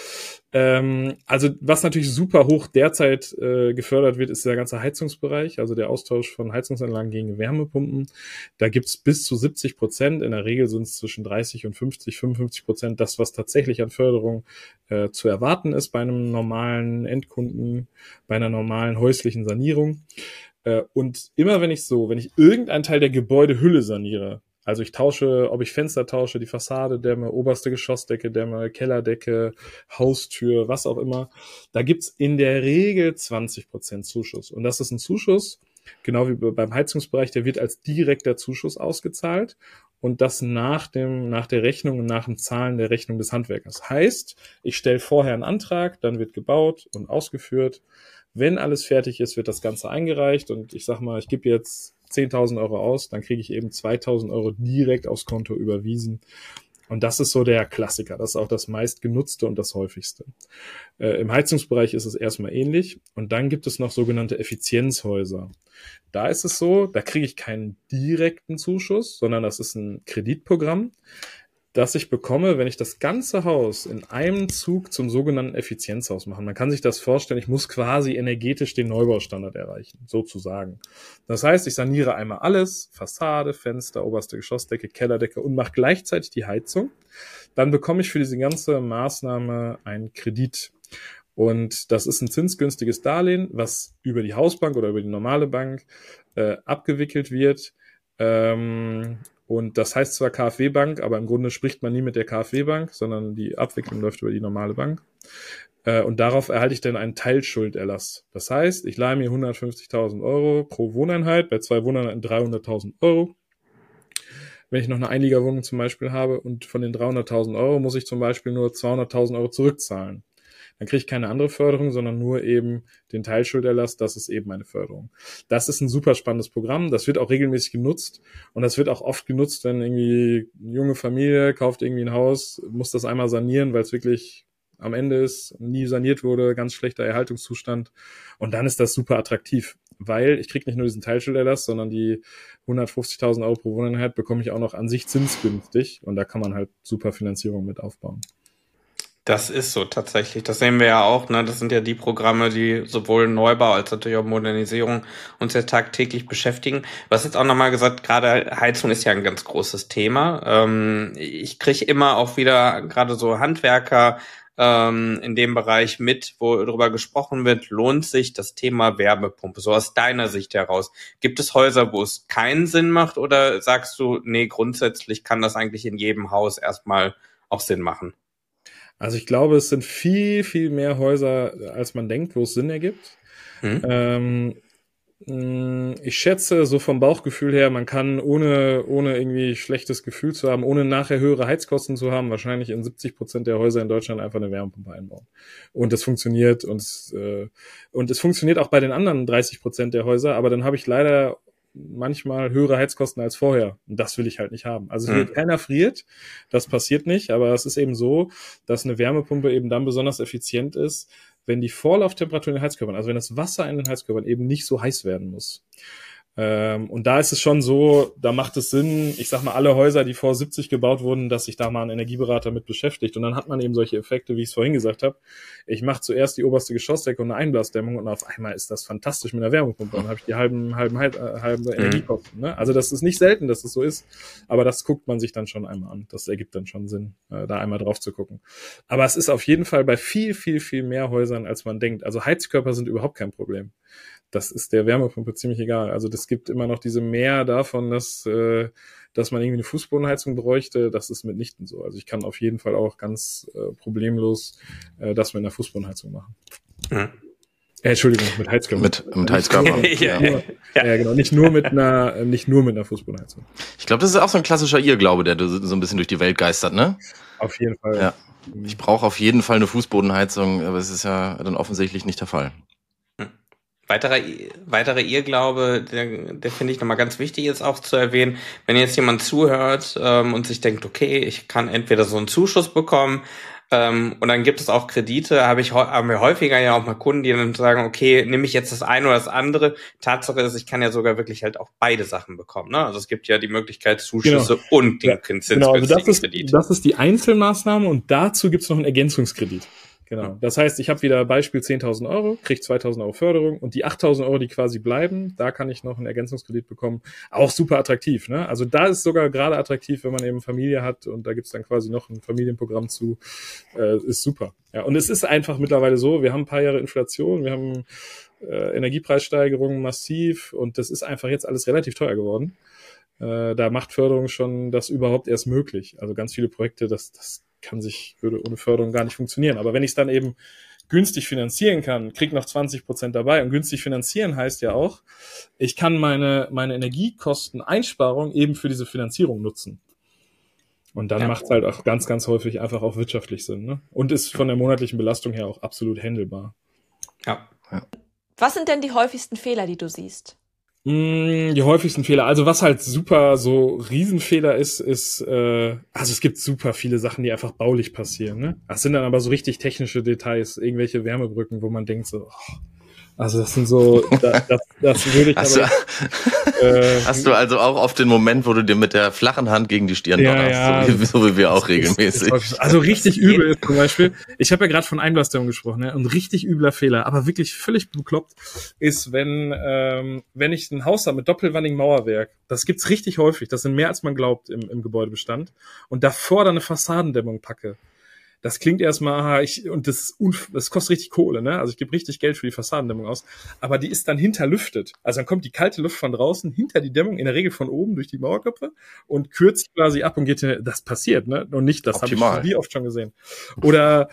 Ähm, also was natürlich super hoch derzeit äh, gefördert wird, ist der ganze Heizungsbereich, also der Austausch von Heizungsanlagen gegen Wärmepumpen. Da gibt's bis zu siebzig Prozent, in der Regel sind es zwischen dreißig und fünfzig, fünfundfünfzig Prozent, das, was tatsächlich an Förderung äh, zu erwarten ist bei einem normalen Endkunden, bei einer normalen häuslichen Sanierung. Äh, und immer wenn ich so, wenn ich irgendeinen Teil der Gebäudehülle saniere, also ich tausche, ob ich Fenster tausche, die Fassade dämme, oberste Geschossdecke dämme, Kellerdecke, Haustür, was auch immer. Da gibt's in der Regel zwanzig Prozent Zuschuss. Und das ist ein Zuschuss, genau wie beim Heizungsbereich, der wird als direkter Zuschuss ausgezahlt. Und das nach dem, nach der Rechnung und nach dem Zahlen der Rechnung des Handwerkers. Heißt, ich stelle vorher einen Antrag, dann wird gebaut und ausgeführt. Wenn alles fertig ist, wird das Ganze eingereicht. Und ich sag mal, ich gebe jetzt zehntausend Euro aus, dann kriege ich eben zweitausend Euro direkt aufs Konto überwiesen. Und das ist so der Klassiker. Das ist auch das meistgenutzte und das häufigste. Äh, im Heizungsbereich ist es erstmal ähnlich. Und dann gibt es noch sogenannte Effizienzhäuser. Da ist es so, da kriege ich keinen direkten Zuschuss, sondern das ist ein Kreditprogramm, das ich bekomme, wenn ich das ganze Haus in einem Zug zum sogenannten Effizienzhaus mache. Man kann sich das vorstellen, ich muss quasi energetisch den Neubaustandard erreichen, sozusagen. Das heißt, ich saniere einmal alles, Fassade, Fenster, oberste Geschossdecke, Kellerdecke und mache gleichzeitig die Heizung. Dann bekomme ich für diese ganze Maßnahme einen Kredit. Und das ist ein zinsgünstiges Darlehen, was über die Hausbank oder über die normale Bank äh, abgewickelt wird. Ähm, und das heißt zwar KfW-Bank, aber im Grunde spricht man nie mit der KfW-Bank, sondern die Abwicklung läuft über die normale Bank. Äh, und darauf erhalte ich dann einen Teilschulderlass. Das heißt, ich leihe mir hundertfünfzigtausend Euro pro Wohneinheit, bei zwei Wohneinheiten dreihunderttausend Euro. Wenn ich noch eine Einliegerwohnung zum Beispiel habe und von den dreihunderttausend Euro muss ich zum Beispiel nur zweihunderttausend Euro zurückzahlen. Dann kriege ich keine andere Förderung, sondern nur eben den Teilschulderlass, das ist eben eine Förderung. Das ist ein super spannendes Programm, das wird auch regelmäßig genutzt und das wird auch oft genutzt, wenn irgendwie eine junge Familie kauft irgendwie ein Haus, muss das einmal sanieren, weil es wirklich am Ende ist, nie saniert wurde, ganz schlechter Erhaltungszustand und dann ist das super attraktiv, weil ich kriege nicht nur diesen Teilschulderlass, sondern die hundertfünfzigtausend Euro pro Wohneinheit bekomme ich auch noch an sich zinsgünstig und da kann man halt super Finanzierung mit aufbauen. Das ist so tatsächlich. Das sehen wir ja auch. Ne? Das sind ja die Programme, die sowohl Neubau als natürlich auch Modernisierung uns ja tagtäglich beschäftigen. Du hast jetzt auch nochmal gesagt, gerade Heizung ist ja ein ganz großes Thema. Ähm, ich kriege immer auch wieder gerade so Handwerker ähm, in dem Bereich mit, wo darüber gesprochen wird, lohnt sich das Thema Wärmepumpe, so aus deiner Sicht heraus. Gibt es Häuser, wo es keinen Sinn macht oder sagst du, nee, grundsätzlich kann das eigentlich in jedem Haus erstmal auch Sinn machen? Also ich glaube, es sind viel, viel mehr Häuser, als man denkt, wo es Sinn ergibt. Mhm. Ähm, ich schätze, so vom Bauchgefühl her, man kann ohne ohne irgendwie schlechtes Gefühl zu haben, ohne nachher höhere Heizkosten zu haben, wahrscheinlich in siebzig Prozent der Häuser in Deutschland einfach eine Wärmepumpe einbauen. Und das funktioniert und äh, und es funktioniert auch bei den anderen dreißig Prozent der Häuser, aber dann habe ich leider manchmal höhere Heizkosten als vorher. Und das will ich halt nicht haben. Also es wird keiner friert, das passiert nicht, aber es ist eben so, dass eine Wärmepumpe eben dann besonders effizient ist, wenn die Vorlauftemperatur in den Heizkörpern, also wenn das Wasser in den Heizkörpern eben nicht so heiß werden muss. Ähm, und da ist es schon so, da macht es Sinn, ich sag mal, alle Häuser, die vor siebzig gebaut wurden, dass sich da mal ein Energieberater mit beschäftigt. Und dann hat man eben solche Effekte, wie ich es vorhin gesagt habe. Ich mache zuerst die oberste Geschossdecke und eine Einblasdämmung und auf einmal ist das fantastisch mit einer Wärmepumpe. Dann habe ich die halben, halben, halben, halben Energiekosten. Ne? Also das ist nicht selten, dass es so ist, aber das guckt man sich dann schon einmal an. Das ergibt dann schon Sinn, äh, da einmal drauf zu gucken. Aber es ist auf jeden Fall bei viel, viel, viel mehr Häusern, als man denkt. Also Heizkörper sind überhaupt kein Problem. Das ist der Wärmepumpe ziemlich egal. Also das gibt immer noch diese Mehr davon, dass äh, dass man irgendwie eine Fußbodenheizung bräuchte. Das ist mitnichten so. Also ich kann auf jeden Fall auch ganz äh, problemlos äh, das mit einer Fußbodenheizung machen. Mhm. Äh, Entschuldigung, mit Heizkörper. Mit, mit Heizkörper. ja. Ja. Ja, genau. Nicht nur mit einer, nicht nur mit einer Fußbodenheizung. Ich glaube, das ist auch so ein klassischer Irrglaube, der so ein bisschen durch die Welt geistert, ne? Auf jeden Fall. Ja. Ich brauche auf jeden Fall eine Fußbodenheizung, aber es ist ja dann offensichtlich nicht der Fall. Weiterer, weiterer Irrglaube, der, der finde ich nochmal ganz wichtig ist auch zu erwähnen, wenn jetzt jemand zuhört ähm, und sich denkt, okay, ich kann entweder so einen Zuschuss bekommen ähm, und dann gibt es auch Kredite, habe ich haben wir häufiger ja auch mal Kunden, die dann sagen, okay, nehme ich jetzt das eine oder das andere. Tatsache ist, ich kann ja sogar wirklich halt auch beide Sachen bekommen. Ne? Also es gibt ja die Möglichkeit Zuschüsse genau. und den ja, genau, also das ist, Kredit. Das ist die Einzelmaßnahme und dazu gibt es noch einen Ergänzungskredit. Genau. Das heißt, ich habe wieder Beispiel zehntausend Euro, kriege zweitausend Euro Förderung und die achttausend Euro, die quasi bleiben, da kann ich noch einen Ergänzungskredit bekommen. Auch super attraktiv, ne? Also da ist sogar gerade attraktiv, wenn man eben Familie hat und da gibt's dann quasi noch ein Familienprogramm zu, äh, ist super. Ja, und es ist einfach mittlerweile so, wir haben ein paar Jahre Inflation, wir haben äh, Energiepreissteigerungen massiv und das ist einfach jetzt alles relativ teuer geworden. Äh, da macht Förderung schon das überhaupt erst möglich. Also ganz viele Projekte, das, das kann sich, würde ohne Förderung gar nicht funktionieren. Aber wenn ich es dann eben günstig finanzieren kann, krieg noch zwanzig Prozent dabei. Und günstig finanzieren heißt ja auch, ich kann meine, meine Energiekosteneinsparung eben für diese Finanzierung nutzen. Und dann ja. macht es halt auch ganz, ganz häufig einfach auch wirtschaftlich Sinn. Ne? Und ist von der monatlichen Belastung her auch absolut handelbar. Ja. ja. Was sind denn die häufigsten Fehler, die du siehst? Die häufigsten Fehler, also was halt super so Riesenfehler ist, ist, äh, also es gibt super viele Sachen, die einfach baulich passieren, ne? Das sind dann aber so richtig technische Details, irgendwelche Wärmebrücken, wo man denkt so, oh, also das sind so, das, das, das würde ich hast aber... Du, äh, hast du also auch oft den Moment, wo du dir mit der flachen Hand gegen die Stirn ja, donnerst, ja, so, wie, so wie wir auch regelmäßig. Ist, ist also richtig übel ist zum Beispiel, ich habe ja gerade von Einblasdämmung gesprochen, ne? Und richtig übler Fehler, aber wirklich völlig bekloppt, ist, wenn ähm, wenn ich ein Haus habe mit doppelwandigem Mauerwerk, das gibt's richtig häufig, das sind mehr als man glaubt im, im Gebäudebestand, und davor dann eine Fassadendämmung packe. Das klingt erstmal, aha, ich, und das ist unf- das kostet richtig Kohle, ne? Also ich gebe richtig Geld für die Fassadendämmung aus, aber die ist dann hinterlüftet. Also dann kommt die kalte Luft von draußen hinter die Dämmung, in der Regel von oben durch die Mauerköpfe und kürzt quasi ab und geht hin. Das passiert, ne? Und nicht, das habe ich Optimal. wie oft schon gesehen. Oder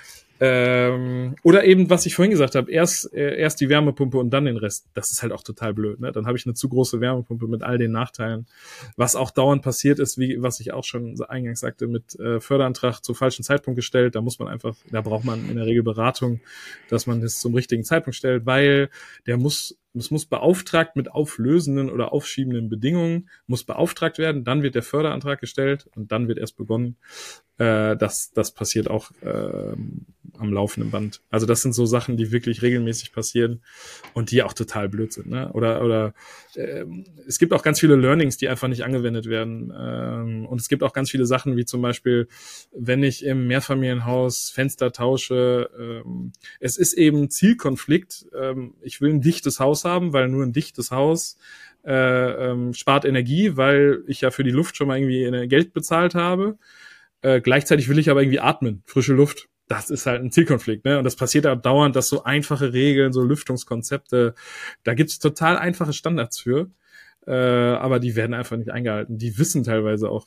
ähm, oder eben, was ich vorhin gesagt habe, erst äh, erst die Wärmepumpe und dann den Rest. Das ist halt auch total blöd, ne? Dann habe ich eine zu große Wärmepumpe mit all den Nachteilen. Was auch dauernd passiert ist, wie was ich auch schon eingangs sagte, mit äh, Förderantrag zu falschen Zeitpunkt gestellt. Da muss man einfach, da braucht man in der Regel Beratung, dass man das zum richtigen Zeitpunkt stellt, weil der muss es muss beauftragt mit auflösenden oder aufschiebenden Bedingungen, muss beauftragt werden, dann wird der Förderantrag gestellt und dann wird erst begonnen. Äh, das, das passiert auch äh, am laufenden Band. Also das sind so Sachen, die wirklich regelmäßig passieren und die auch total blöd sind. Ne? Oder oder äh, es gibt auch ganz viele Learnings, die einfach nicht angewendet werden. Ähm, und es gibt auch ganz viele Sachen, wie zum Beispiel, wenn ich im Mehrfamilienhaus Fenster tausche, ähm, es ist eben Zielkonflikt. Ähm, ich will ein dichtes Haus haben, weil nur ein dichtes Haus äh, ähm, spart Energie, weil ich ja für die Luft schon mal irgendwie Geld bezahlt habe. Äh, gleichzeitig will ich aber irgendwie atmen, frische Luft. Das ist halt ein Zielkonflikt, ne? Und das passiert ja dauernd, dass so einfache Regeln, so Lüftungskonzepte, da gibt's total einfache Standards für, äh, aber die werden einfach nicht eingehalten. Die wissen teilweise auch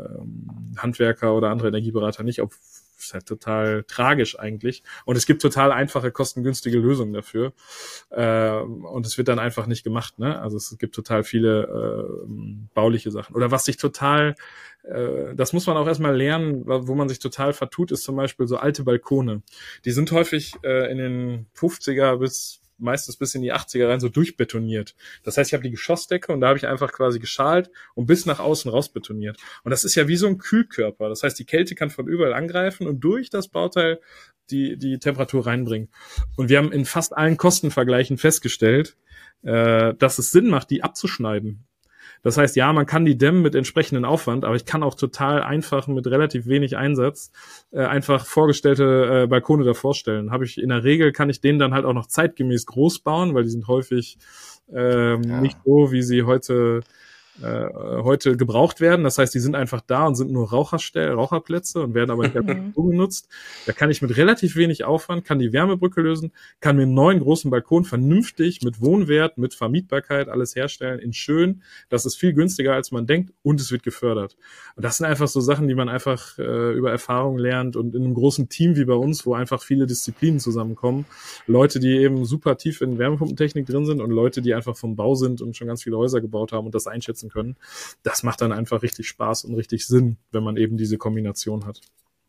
äh, Handwerker oder andere Energieberater nicht, ob ist halt total tragisch eigentlich. Und es gibt total einfache, kostengünstige Lösungen dafür. Äh, und es wird dann einfach nicht gemacht, ne? Also es gibt total viele äh, bauliche Sachen. Oder was sich total, äh, das muss man auch erstmal lernen, wo man sich total vertut, ist zum Beispiel so alte Balkone. Die sind häufig äh, in den fünfziger bis meistens bis in die achtziger rein so durchbetoniert. Das heißt, ich habe die Geschossdecke und da habe ich einfach quasi geschalt und bis nach außen raus betoniert. Und das ist ja wie so ein Kühlkörper. Das heißt, die Kälte kann von überall angreifen und durch das Bauteil die die Temperatur reinbringen. Und wir haben in fast allen Kostenvergleichen festgestellt, äh, dass es Sinn macht, die abzuschneiden. Das heißt, ja, man kann die dämmen mit entsprechendem Aufwand, aber ich kann auch total einfach mit relativ wenig Einsatz äh, einfach vorgestellte äh, Balkone davor stellen. Habe ich in der Regel, kann ich den dann halt auch noch zeitgemäß groß bauen, weil die sind häufig ähm, ja. nicht so, wie sie heute äh, heute gebraucht werden. Das heißt, die sind einfach da und sind nur Raucherstell, Raucherplätze und werden aber nicht mhm. so genutzt. Da kann ich mit relativ wenig Aufwand, kann die Wärmebrücke lösen, kann mir einen neuen großen Balkon vernünftig mit Wohnwert, mit Vermietbarkeit alles herstellen, in schön. Das ist viel günstiger, als man denkt und es wird gefördert. Und das sind einfach so Sachen, die man einfach äh, über Erfahrung lernt und in einem großen Team wie bei uns, wo einfach viele Disziplinen zusammenkommen. Leute, die eben super tief in Wärmepumpentechnik drin sind und Leute, die einfach vom Bau sind und schon ganz viele Häuser gebaut haben und das einschätzen können. Das macht dann einfach richtig Spaß und richtig Sinn, wenn man eben diese Kombination hat.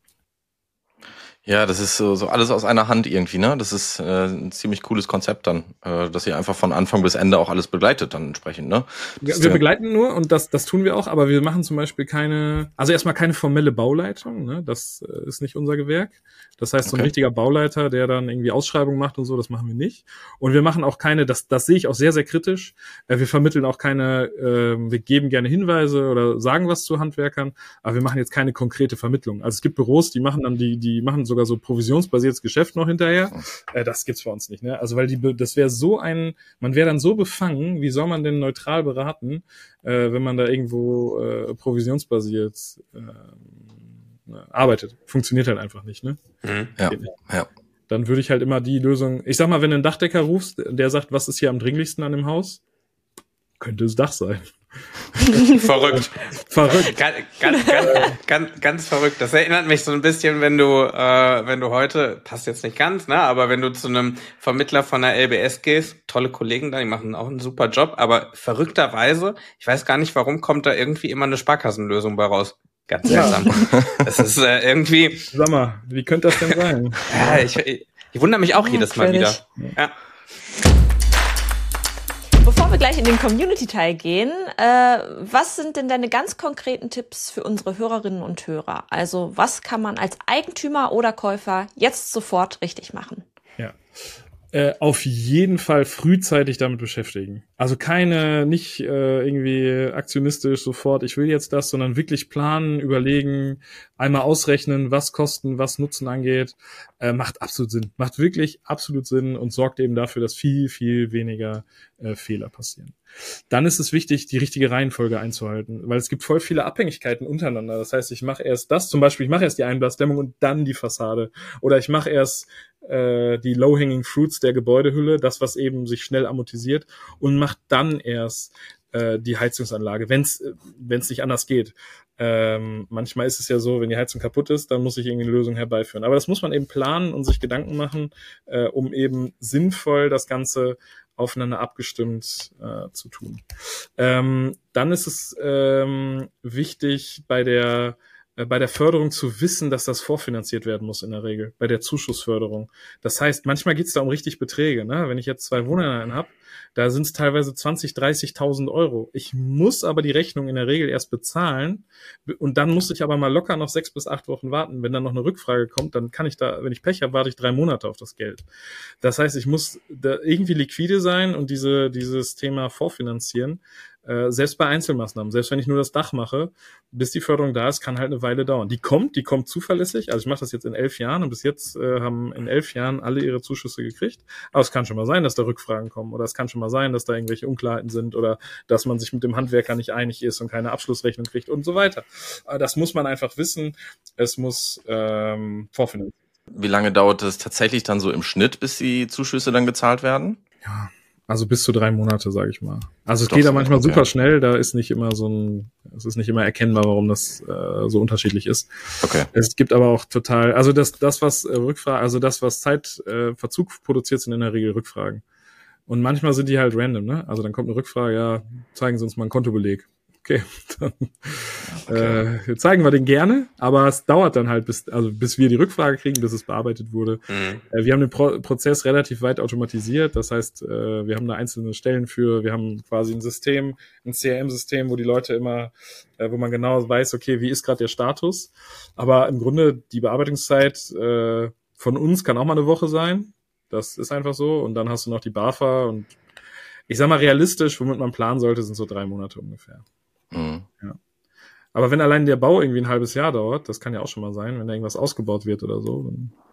Ja, das ist so, so alles aus einer Hand irgendwie, ne? Das ist äh, ein ziemlich cooles Konzept dann, äh, dass ihr einfach von Anfang bis Ende auch alles begleitet dann entsprechend, ne? Wir, wir begleiten nur und das das tun wir auch, aber wir machen zum Beispiel keine, also erstmal keine formelle Bauleitung, ne? Das äh, ist nicht unser Gewerk. Das heißt, so ein okay. richtiger Bauleiter, der dann irgendwie Ausschreibungen macht und so, das machen wir nicht. Und wir machen auch keine, das das sehe ich auch sehr, sehr kritisch. Äh, wir vermitteln auch keine, äh, wir geben gerne Hinweise oder sagen was zu Handwerkern, aber wir machen jetzt keine konkrete Vermittlung. Also es gibt Büros, die machen dann die, die machen so sogar so provisionsbasiertes Geschäft noch hinterher. Äh, das gibt's bei uns nicht, ne? Also weil die, das wäre so ein, man wäre dann so befangen, wie soll man denn neutral beraten, äh, wenn man da irgendwo äh, provisionsbasiert äh, arbeitet? Funktioniert halt einfach nicht, ne? Mhm. Ja, ja. Dann würde ich halt immer die Lösung, ich sag mal, wenn du einen Dachdecker rufst, der sagt, was ist hier am dringlichsten an dem Haus? Könnte das Dach sein. Verrückt. Verrückt. Ganz, ganz, ganz, ganz, ganz verrückt. Das erinnert mich so ein bisschen, wenn du, äh, wenn du heute, passt jetzt nicht ganz, ne, aber wenn du zu einem Vermittler von der L B S gehst, tolle Kollegen da, die machen auch einen super Job, aber verrückterweise, ich weiß gar nicht, warum kommt da irgendwie immer eine Sparkassenlösung bei raus. Ganz seltsam. Ja. Das ist äh, irgendwie. Sag mal, wie könnte das denn sein? Ja, ich, ich, ich wundere mich auch ja, jedes Mal wieder. Ja. Bevor wir gleich in den Community-Teil gehen, äh, was sind denn deine ganz konkreten Tipps für unsere Hörerinnen und Hörer? Also was kann man als Eigentümer oder Käufer jetzt sofort richtig machen? Ja. Äh, auf jeden Fall frühzeitig damit beschäftigen. Also keine, nicht äh, irgendwie aktionistisch sofort, ich will jetzt das, sondern wirklich planen, überlegen, einmal ausrechnen, was Kosten, was Nutzen angeht. äh, macht absolut Sinn. Macht wirklich absolut Sinn und sorgt eben dafür, dass viel, viel weniger äh, Fehler passieren. Dann ist es wichtig, die richtige Reihenfolge einzuhalten, weil es gibt voll viele Abhängigkeiten untereinander. Das heißt, ich mache erst das, zum Beispiel, ich mache erst die Einblasdämmung und dann die Fassade. Oder ich mache erst äh, die Low-Hanging Fruits der Gebäudehülle, das, was eben sich schnell amortisiert, und mache dann erst äh, die Heizungsanlage, wenn es wenn es nicht anders geht. Ähm, manchmal ist es ja so, wenn die Heizung kaputt ist, dann muss ich irgendwie eine Lösung herbeiführen. Aber das muss man eben planen und sich Gedanken machen, äh, um eben sinnvoll das Ganze aufeinander abgestimmt äh, zu tun. Ähm, dann ist es ähm, wichtig, bei der äh, bei der Förderung zu wissen, dass das vorfinanziert werden muss in der Regel, bei der Zuschussförderung. Das heißt, manchmal geht es da um richtig Beträge. Ne? Wenn ich jetzt zwei Wohneinheiten habe, da sind es teilweise zwanzig, dreißigtausend Euro. Ich muss aber die Rechnung in der Regel erst bezahlen und dann muss ich aber mal locker noch sechs bis acht Wochen warten. Wenn dann noch eine Rückfrage kommt, dann kann ich da, wenn ich Pech habe, warte ich drei Monate auf das Geld. Das heißt, ich muss da irgendwie liquide sein und diese dieses Thema vorfinanzieren. Äh, selbst bei Einzelmaßnahmen, selbst wenn ich nur das Dach mache, bis die Förderung da ist, kann halt eine Weile dauern. Die kommt, die kommt zuverlässig. Also ich mache das jetzt in elf Jahren und bis jetzt äh, haben in elf Jahren alle ihre Zuschüsse gekriegt. Aber es kann schon mal sein, dass da Rückfragen kommen oder es kann schon mal sein, dass da irgendwelche Unklarheiten sind oder dass man sich mit dem Handwerker nicht einig ist und keine Abschlussrechnung kriegt und so weiter. Aber das muss man einfach wissen. Es muss ähm, vorfinanziert. Wie lange dauert es tatsächlich dann so im Schnitt, bis die Zuschüsse dann gezahlt werden? Ja, also bis zu drei Monate, sage ich mal. Also es Doch, geht da manchmal okay. super schnell, da ist nicht immer so ein, es ist nicht immer erkennbar, warum das äh, so unterschiedlich ist. Okay. Es gibt aber auch total, also das, das was äh, Rückfragen, also das, was Zeitverzug äh, Verzug produziert, sind in der Regel Rückfragen. Und manchmal sind die halt random, ne? Also dann kommt eine Rückfrage, ja, zeigen Sie uns mal einen Kontobeleg. Okay, dann Okay. Äh, zeigen wir den gerne, aber es dauert dann halt, bis, also bis wir die Rückfrage kriegen, bis es bearbeitet wurde. Mhm. Äh, wir haben den Pro- Prozess relativ weit automatisiert, das heißt, äh, wir haben da einzelne Stellen für, wir haben quasi ein System, ein C R M-System, wo die Leute immer, äh, wo man genau weiß, okay, wie ist gerade der Status, aber im Grunde die Bearbeitungszeit äh, von uns kann auch mal eine Woche sein, das ist einfach so, und dann hast du noch die BAFA und ich sag mal realistisch, womit man planen sollte, sind so drei Monate ungefähr. Mhm. Ja. Aber wenn allein der Bau irgendwie ein halbes Jahr dauert, das kann ja auch schon mal sein, wenn da irgendwas ausgebaut wird oder so,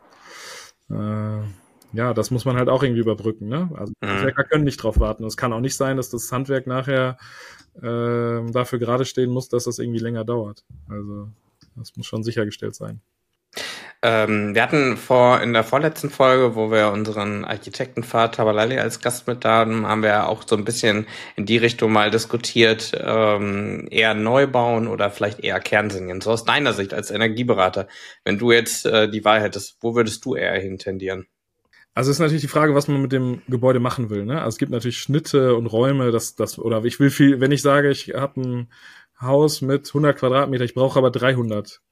dann, äh, ja, das muss man halt auch irgendwie überbrücken, ne? Also Mhm. Handwerker können nicht drauf warten. Es kann auch nicht sein, dass das Handwerk nachher äh, dafür gerade stehen muss, dass das irgendwie länger dauert. Also das muss schon sichergestellt sein. Ähm, wir hatten vor in der vorletzten Folge, wo wir unseren Architekten Fahad Tabalali als Gast mit da haben, haben wir auch so ein bisschen in die Richtung mal diskutiert, ähm, eher neu bauen oder vielleicht eher kernsanieren. So aus deiner Sicht als Energieberater, wenn du jetzt äh, die Wahl hättest, wo würdest du eher hin tendieren? Also ist natürlich die Frage, was man mit dem Gebäude machen will, ne? Also es gibt natürlich Schnitte und Räume, das, das, oder ich will viel, wenn ich sage, ich habe ein Haus mit hundert Quadratmeter, ich brauche aber dreihundert.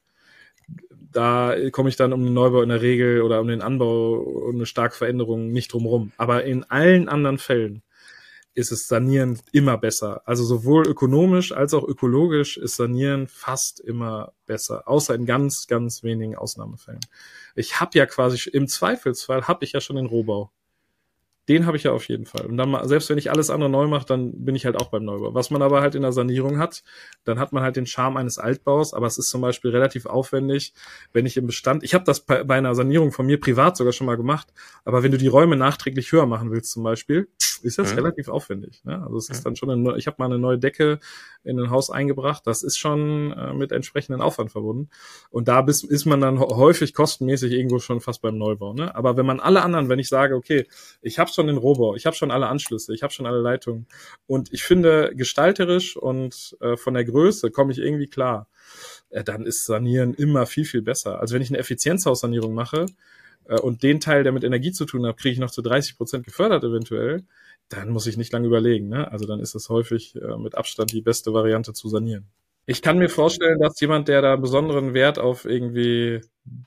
Da komme ich dann um den Neubau in der Regel oder um den Anbau und eine starke Veränderung nicht drum rum. Aber in allen anderen Fällen ist es Sanieren immer besser. Also sowohl ökonomisch als auch ökologisch ist Sanieren fast immer besser. Außer in ganz, ganz wenigen Ausnahmefällen. Ich habe ja quasi, im Zweifelsfall habe ich ja schon den Rohbau. Den habe ich ja auf jeden Fall. Und dann, selbst wenn ich alles andere neu mache, dann bin ich halt auch beim Neubau. Was man aber halt in der Sanierung hat, dann hat man halt den Charme eines Altbaus, aber es ist zum Beispiel relativ aufwendig, wenn ich im Bestand, ich habe das bei, bei einer Sanierung von mir privat sogar schon mal gemacht, aber wenn du die Räume nachträglich höher machen willst zum Beispiel, ist das Mhm. relativ aufwendig. Ne? Also es ist dann schon, eine, ich habe mal eine neue Decke in ein Haus eingebracht, das ist schon äh, mit entsprechenden Aufwand verbunden. Und da bis, ist man dann häufig kostenmäßig irgendwo schon fast beim Neubau. Ne? Aber wenn man alle anderen, wenn ich sage, okay, ich habe schon den Rohbau, ich habe schon alle Anschlüsse, ich habe schon alle Leitungen und ich finde gestalterisch und äh, von der Größe komme ich irgendwie klar, äh, dann ist Sanieren immer viel, viel besser. Also wenn ich eine Effizienzhaussanierung mache äh, und den Teil, der mit Energie zu tun hat, kriege ich noch zu dreißig Prozent gefördert eventuell, dann muss ich nicht lange überlegen. Ne? Also dann ist es häufig äh, mit Abstand die beste Variante zu sanieren. Ich kann mir vorstellen, dass jemand, der da besonderen Wert auf irgendwie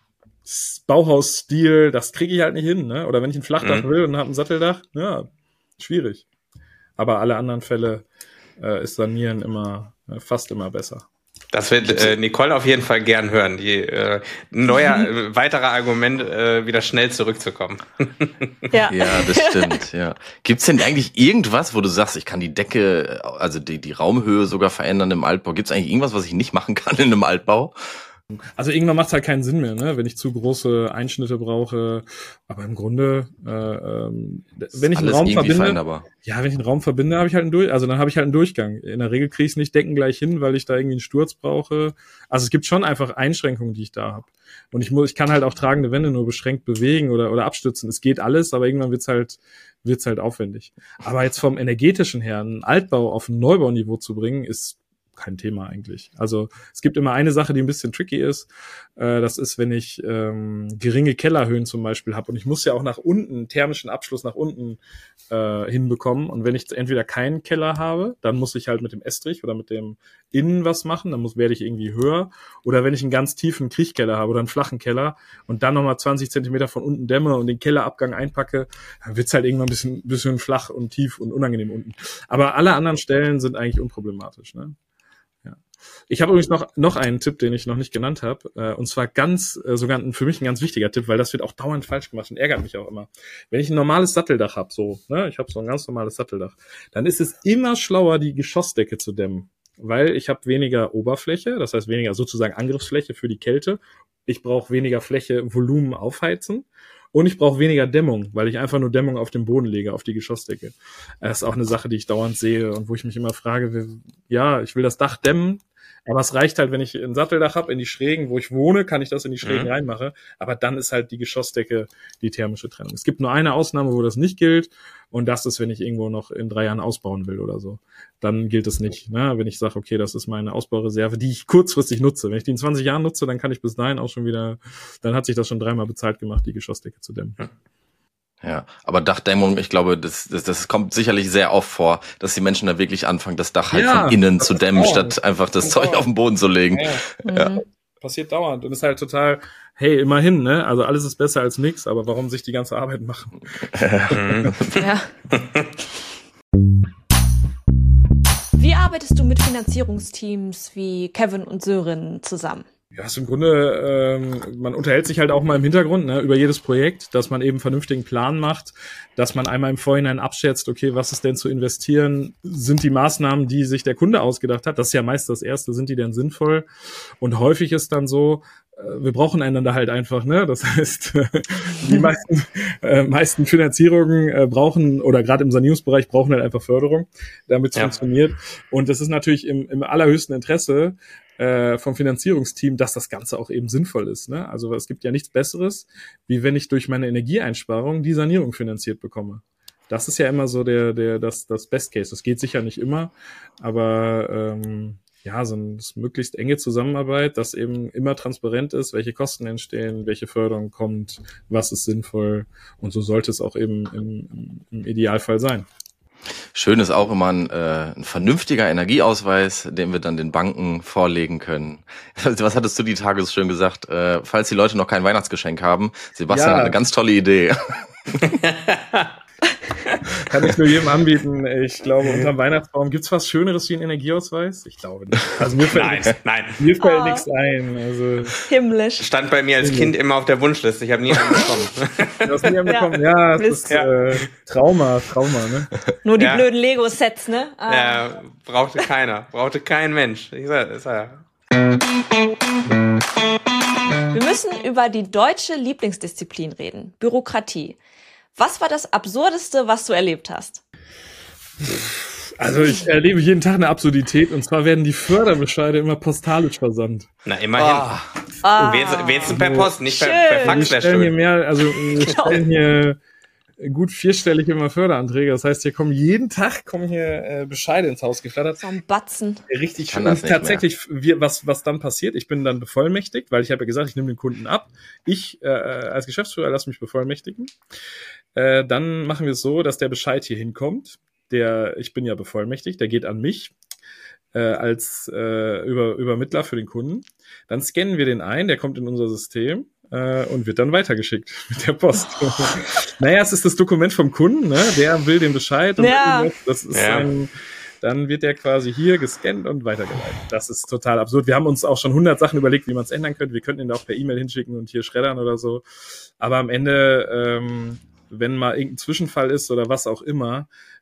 Bauhausstil, das kriege ich halt nicht hin, ne? Oder wenn ich ein Flachdach Mhm. will und habe ein Satteldach, ja, schwierig. Aber alle anderen Fälle äh, ist Sanieren immer, äh, fast immer besser. Das wird äh, Nicole auf jeden Fall gern hören, die äh, neuer äh, weitere Argument, äh, wieder schnell zurückzukommen. Ja. Ja, das stimmt, ja. Gibt's denn eigentlich irgendwas, wo du sagst, ich kann die Decke, also die, die Raumhöhe sogar verändern im Altbau? Gibt's eigentlich irgendwas, was ich nicht machen kann in einem Altbau? Also irgendwann macht es halt keinen Sinn mehr, ne? Wenn ich zu große Einschnitte brauche. Aber im Grunde, äh, ähm, wenn ich einen Raum verbinde, ja, wenn ich einen Raum verbinde, habe ich halt einen Durch, also dann habe ich halt einen Durchgang. In der Regel kriege ich es nicht decken gleich hin, weil ich da irgendwie einen Sturz brauche. Also es gibt schon einfach Einschränkungen, die ich da habe. Und ich muss, ich kann halt auch tragende Wände nur beschränkt bewegen oder oder abstützen. Es geht alles, aber irgendwann wird's halt wird's halt aufwendig. Aber jetzt vom energetischen her einen Altbau auf ein Neubauniveau zu bringen, ist kein Thema eigentlich. Also es gibt immer eine Sache, die ein bisschen tricky ist. Äh, das ist, wenn ich ähm, geringe Kellerhöhen zum Beispiel habe und ich muss ja auch nach unten, thermischen Abschluss nach unten äh, hinbekommen. Und wenn ich entweder keinen Keller habe, dann muss ich halt mit dem Estrich oder mit dem Innen was machen, dann muss, werde ich irgendwie höher. Oder wenn ich einen ganz tiefen Kriechkeller habe oder einen flachen Keller und dann nochmal zwanzig Zentimeter von unten dämme und den Kellerabgang einpacke, dann wird's halt irgendwann ein bisschen, bisschen flach und tief und unangenehm unten. Aber alle anderen Stellen sind eigentlich unproblematisch, ne? Ich habe übrigens noch noch einen Tipp, den ich noch nicht genannt habe, äh, und zwar ganz äh, sogar ein, für mich ein ganz wichtiger Tipp, weil das wird auch dauernd falsch gemacht und ärgert mich auch immer. Wenn ich ein normales Satteldach habe, so, ne, ich habe so ein ganz normales Satteldach, dann ist es immer schlauer, die Geschossdecke zu dämmen, weil ich habe weniger Oberfläche, das heißt weniger sozusagen Angriffsfläche für die Kälte. Ich brauche weniger Fläche, Volumen aufheizen. Und ich brauche weniger Dämmung, weil ich einfach nur Dämmung auf den Boden lege, auf die Geschossdecke. Das ist auch eine Sache, die ich dauernd sehe und wo ich mich immer frage, ja, ich will das Dach dämmen, aber es reicht halt, wenn ich ein Satteldach habe, in die Schrägen, wo ich wohne, kann ich das in die Schrägen mhm. reinmache, aber dann ist halt die Geschossdecke die thermische Trennung. Es gibt nur eine Ausnahme, wo das nicht gilt und das ist, wenn ich irgendwo noch in drei Jahren ausbauen will oder so. Dann gilt es nicht, ne? Wenn ich sage, okay, das ist meine Ausbaureserve, die ich kurzfristig nutze. Wenn ich die in zwanzig Jahren nutze, dann kann ich bis dahin auch schon wieder, dann hat sich das schon dreimal bezahlt gemacht, die Geschossdecke zu dämmen. Mhm. Ja, aber Dachdämmung, ich glaube, das, das, das kommt sicherlich sehr oft vor, dass die Menschen da wirklich anfangen, das Dach halt ja, von innen zu dämmen, statt einfach das Zeug dauernd auf den Boden zu legen. Ja, ja. Mhm. Passiert dauernd und ist halt total, hey, immerhin, ne? Also alles ist besser als nichts, aber warum sich die ganze Arbeit machen? Ja. Wie arbeitest du mit Finanzierungsteams wie Kevin und Sören zusammen? Ja, ist im Grunde, ähm, man unterhält sich halt auch mal im Hintergrund, ne, über jedes Projekt, dass man eben einen vernünftigen Plan macht, dass man einmal im Vorhinein abschätzt, okay, was ist denn zu investieren? Sind die Maßnahmen, die sich der Kunde ausgedacht hat, das ist ja meist das Erste, sind die denn sinnvoll? Und häufig ist dann so, wir brauchen einander halt einfach, ne? Das heißt, die meisten, äh, meisten Finanzierungen äh, brauchen, oder gerade im Sanierungsbereich brauchen halt einfach Förderung, damit es ja. funktioniert. Und das ist natürlich im, im allerhöchsten Interesse äh, vom Finanzierungsteam, dass das Ganze auch eben sinnvoll ist, ne? Also es gibt ja nichts Besseres, wie wenn ich durch meine Energieeinsparung die Sanierung finanziert bekomme. Das ist ja immer so der, der, das, das Best Case. Das geht sicher nicht immer, aber ähm, ja, so eine möglichst enge Zusammenarbeit, dass eben immer transparent ist, welche Kosten entstehen, welche Förderung kommt, was ist sinnvoll und so sollte es auch eben im, im Idealfall sein. Schön ist auch immer ein, äh, ein vernünftiger Energieausweis, den wir dann den Banken vorlegen können. Was hattest du die Tage so schön gesagt? Äh, falls die Leute noch kein Weihnachtsgeschenk haben, Sebastian ja. hat eine ganz tolle Idee. Kann ich nur jedem anbieten. Ich glaube, unterm Weihnachtsbaum gibt's was Schöneres wie ein Energieausweis? Ich glaube nicht. Also mir fällt nein, nichts, nein. Mir fällt oh. nichts ein. Also himmlisch. Stand bei mir als himmlisch. Kind immer auf der Wunschliste. Ich habe nie einen bekommen. Du hast nie einen bekommen? Ja, das ist ja. Äh, Trauma, Trauma, ne? Nur die ja. blöden Lego-Sets, ne? Ah. Ja, brauchte keiner. Brauchte kein Mensch. Ich sag, ist ja. Wir müssen über die deutsche Lieblingsdisziplin reden. Bürokratie. Was war das Absurdeste, was du erlebt hast? Also ich erlebe jeden Tag eine Absurdität und zwar werden die Förderbescheide immer postalisch versandt. Na, immerhin. Oh. Oh. Wenigstens per Post, nicht per, per Fax. Wir stellen hier mehr, also wir stellen hier gut vierstellig immer Förderanträge. Das heißt, hier kommen jeden Tag kommen hier äh, Bescheide ins Haus geflattert. So ein Batzen. Richtig schön. Und tatsächlich, wir, was was dann passiert, ich bin dann bevollmächtigt, weil ich habe ja gesagt, ich nehme den Kunden ab. Ich äh, als Geschäftsführer lasse mich bevollmächtigen. Äh, dann machen wir es so, dass der Bescheid hier hinkommt. Der, ich bin ja bevollmächtigt, der geht an mich äh, als äh, Über, Übermittler für den Kunden. Dann scannen wir den ein, der kommt in unser System äh, und wird dann weitergeschickt mit der Post. Naja, es ist das Dokument vom Kunden, ne? Der will den Bescheid. Und ja. Das ist ja. ein, dann wird der quasi hier gescannt und weitergeleitet. Das ist total absurd. Wir haben uns auch schon hundert Sachen überlegt, wie man es ändern könnte. Wir könnten ihn auch per E-Mail hinschicken und hier schreddern oder so. Aber am Ende, ähm, wenn mal irgendein Zwischenfall ist oder was auch immer,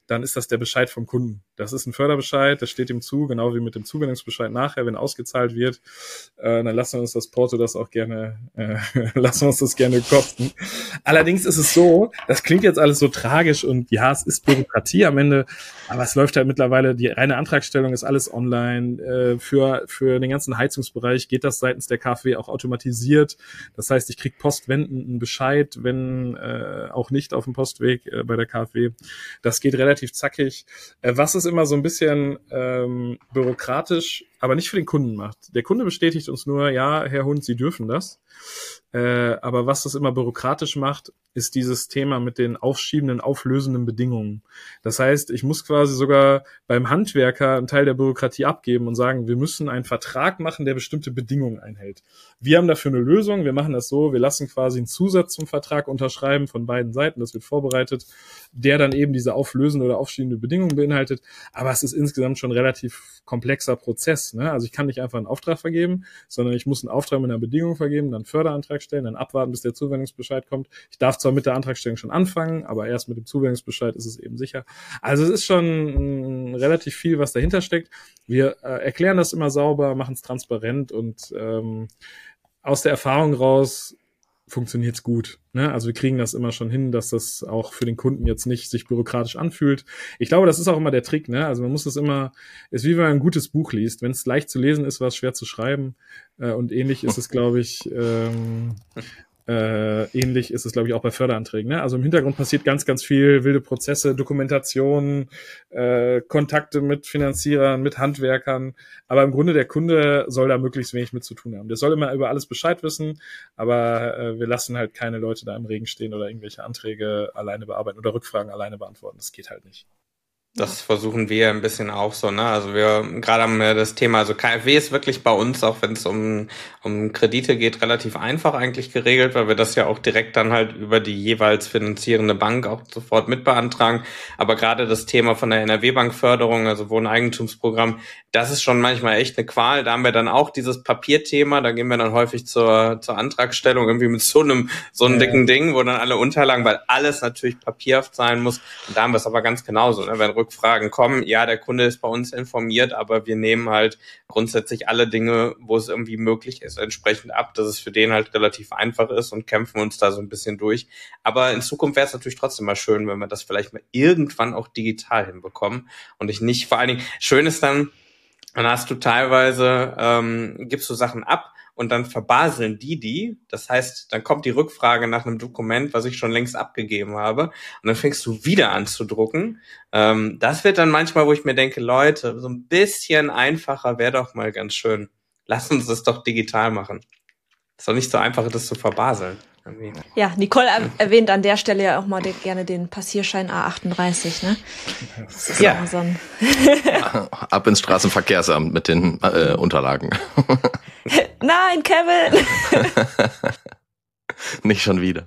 dann ist das der Bescheid vom Kunden. Das ist ein Förderbescheid, der steht ihm zu, genau wie mit dem Zuwendungsbescheid nachher, wenn ausgezahlt wird, äh, dann lassen wir uns das Porto das auch gerne, äh, lassen wir uns das gerne kosten. Allerdings ist es so, das klingt jetzt alles so tragisch und ja, es ist Bürokratie am Ende, aber es läuft halt mittlerweile, die reine Antragstellung ist alles online, äh, für, für den ganzen Heizungsbereich geht das seitens der KfW auch automatisiert. Das heißt, ich krieg postwendend einen Bescheid, wenn äh, auch nicht auf dem Postweg äh, bei der KfW. Das geht relativ zackig. Äh, was es immer so ein bisschen ähm, bürokratisch, aber nicht für den Kunden macht. Der Kunde bestätigt uns nur, ja, Herr Hund, Sie dürfen das. Äh, aber was das immer bürokratisch macht, ist dieses Thema mit den aufschiebenden, auflösenden Bedingungen. Das heißt, ich muss quasi sogar beim Handwerker einen Teil der Bürokratie abgeben und sagen, wir müssen einen Vertrag machen, der bestimmte Bedingungen einhält. Wir haben dafür eine Lösung, wir machen das so, wir lassen quasi einen Zusatz zum Vertrag unterschreiben von beiden Seiten, das wird vorbereitet, der dann eben diese auflösende oder aufschiebende Bedingungen beinhaltet. Aber es ist insgesamt schon ein relativ komplexer Prozess, ne? Also ich kann nicht einfach einen Auftrag vergeben, sondern ich muss einen Auftrag mit einer Bedingung vergeben, dann einen Förderantrag stellen, dann abwarten, bis der Zuwendungsbescheid kommt. Ich darf zwar mit der Antragstellung schon anfangen, aber erst mit dem Zuwendungsbescheid ist es eben sicher. Also es ist schon mh, relativ viel, was dahinter steckt. Wir äh, erklären das immer sauber, machen es transparent und ähm, aus der Erfahrung raus funktioniert's gut, ne? Also wir kriegen das immer schon hin, dass das auch für den Kunden jetzt nicht sich bürokratisch anfühlt. Ich glaube, das ist auch immer der Trick, ne? Also man muss das immer, ist wie wenn man ein gutes Buch liest. Wenn es leicht zu lesen ist, war es schwer zu schreiben. Äh, und ähnlich ist es, glaube ich, ähm, Äh, ähnlich ist es, glaube ich, auch bei Förderanträgen. Ne? Also im Hintergrund passiert ganz, ganz viel, wilde Prozesse, Dokumentation, äh, Kontakte mit Finanzierern, mit Handwerkern. Aber im Grunde der Kunde soll da möglichst wenig mit zu tun haben. Der soll immer über alles Bescheid wissen, aber äh, wir lassen halt keine Leute da im Regen stehen oder irgendwelche Anträge alleine bearbeiten oder Rückfragen alleine beantworten. Das geht halt nicht. Das versuchen wir ein bisschen auch so, ne? Also wir gerade haben wir das Thema, also KfW ist wirklich bei uns, auch wenn es um um Kredite geht, relativ einfach eigentlich geregelt, weil wir das ja auch direkt dann halt über die jeweils finanzierende Bank auch sofort mitbeantragen. Aber gerade das Thema von der N R W-Bank-Förderung, also Wohneigentumsprogramm, das ist schon manchmal echt eine Qual. Da haben wir dann auch dieses Papierthema, da gehen wir dann häufig zur zur Antragstellung irgendwie mit so einem so einem ja. dicken Ding, wo dann alle Unterlagen, weil alles natürlich papierhaft sein muss. Und da haben wir es aber ganz genauso, ne? Wenn Rückfragen kommen, ja, der Kunde ist bei uns informiert, aber wir nehmen halt grundsätzlich alle Dinge, wo es irgendwie möglich ist, entsprechend ab, dass es für den halt relativ einfach ist und kämpfen uns da so ein bisschen durch. Aber in Zukunft wäre es natürlich trotzdem mal schön, wenn wir das vielleicht mal irgendwann auch digital hinbekommen und ich nicht, vor allen Dingen, schön ist dann, dann hast du teilweise, ähm, gibst du Sachen ab und dann verbaseln die die. Das heißt, dann kommt die Rückfrage nach einem Dokument, was ich schon längst abgegeben habe. Und dann fängst du wieder an zu drucken. Ähm, das wird dann manchmal, wo ich mir denke, Leute, so ein bisschen einfacher wäre doch mal ganz schön. Lass uns das doch digital machen. Ist doch nicht so einfach, das zu verbaseln. Ja, Nicole er- erwähnt an der Stelle ja auch mal den, gerne den Passierschein A achtunddreißig, ne? Das ist ja auch so ein Ab ins Straßenverkehrsamt mit den äh, Unterlagen. Nein, Kevin! Nicht schon wieder.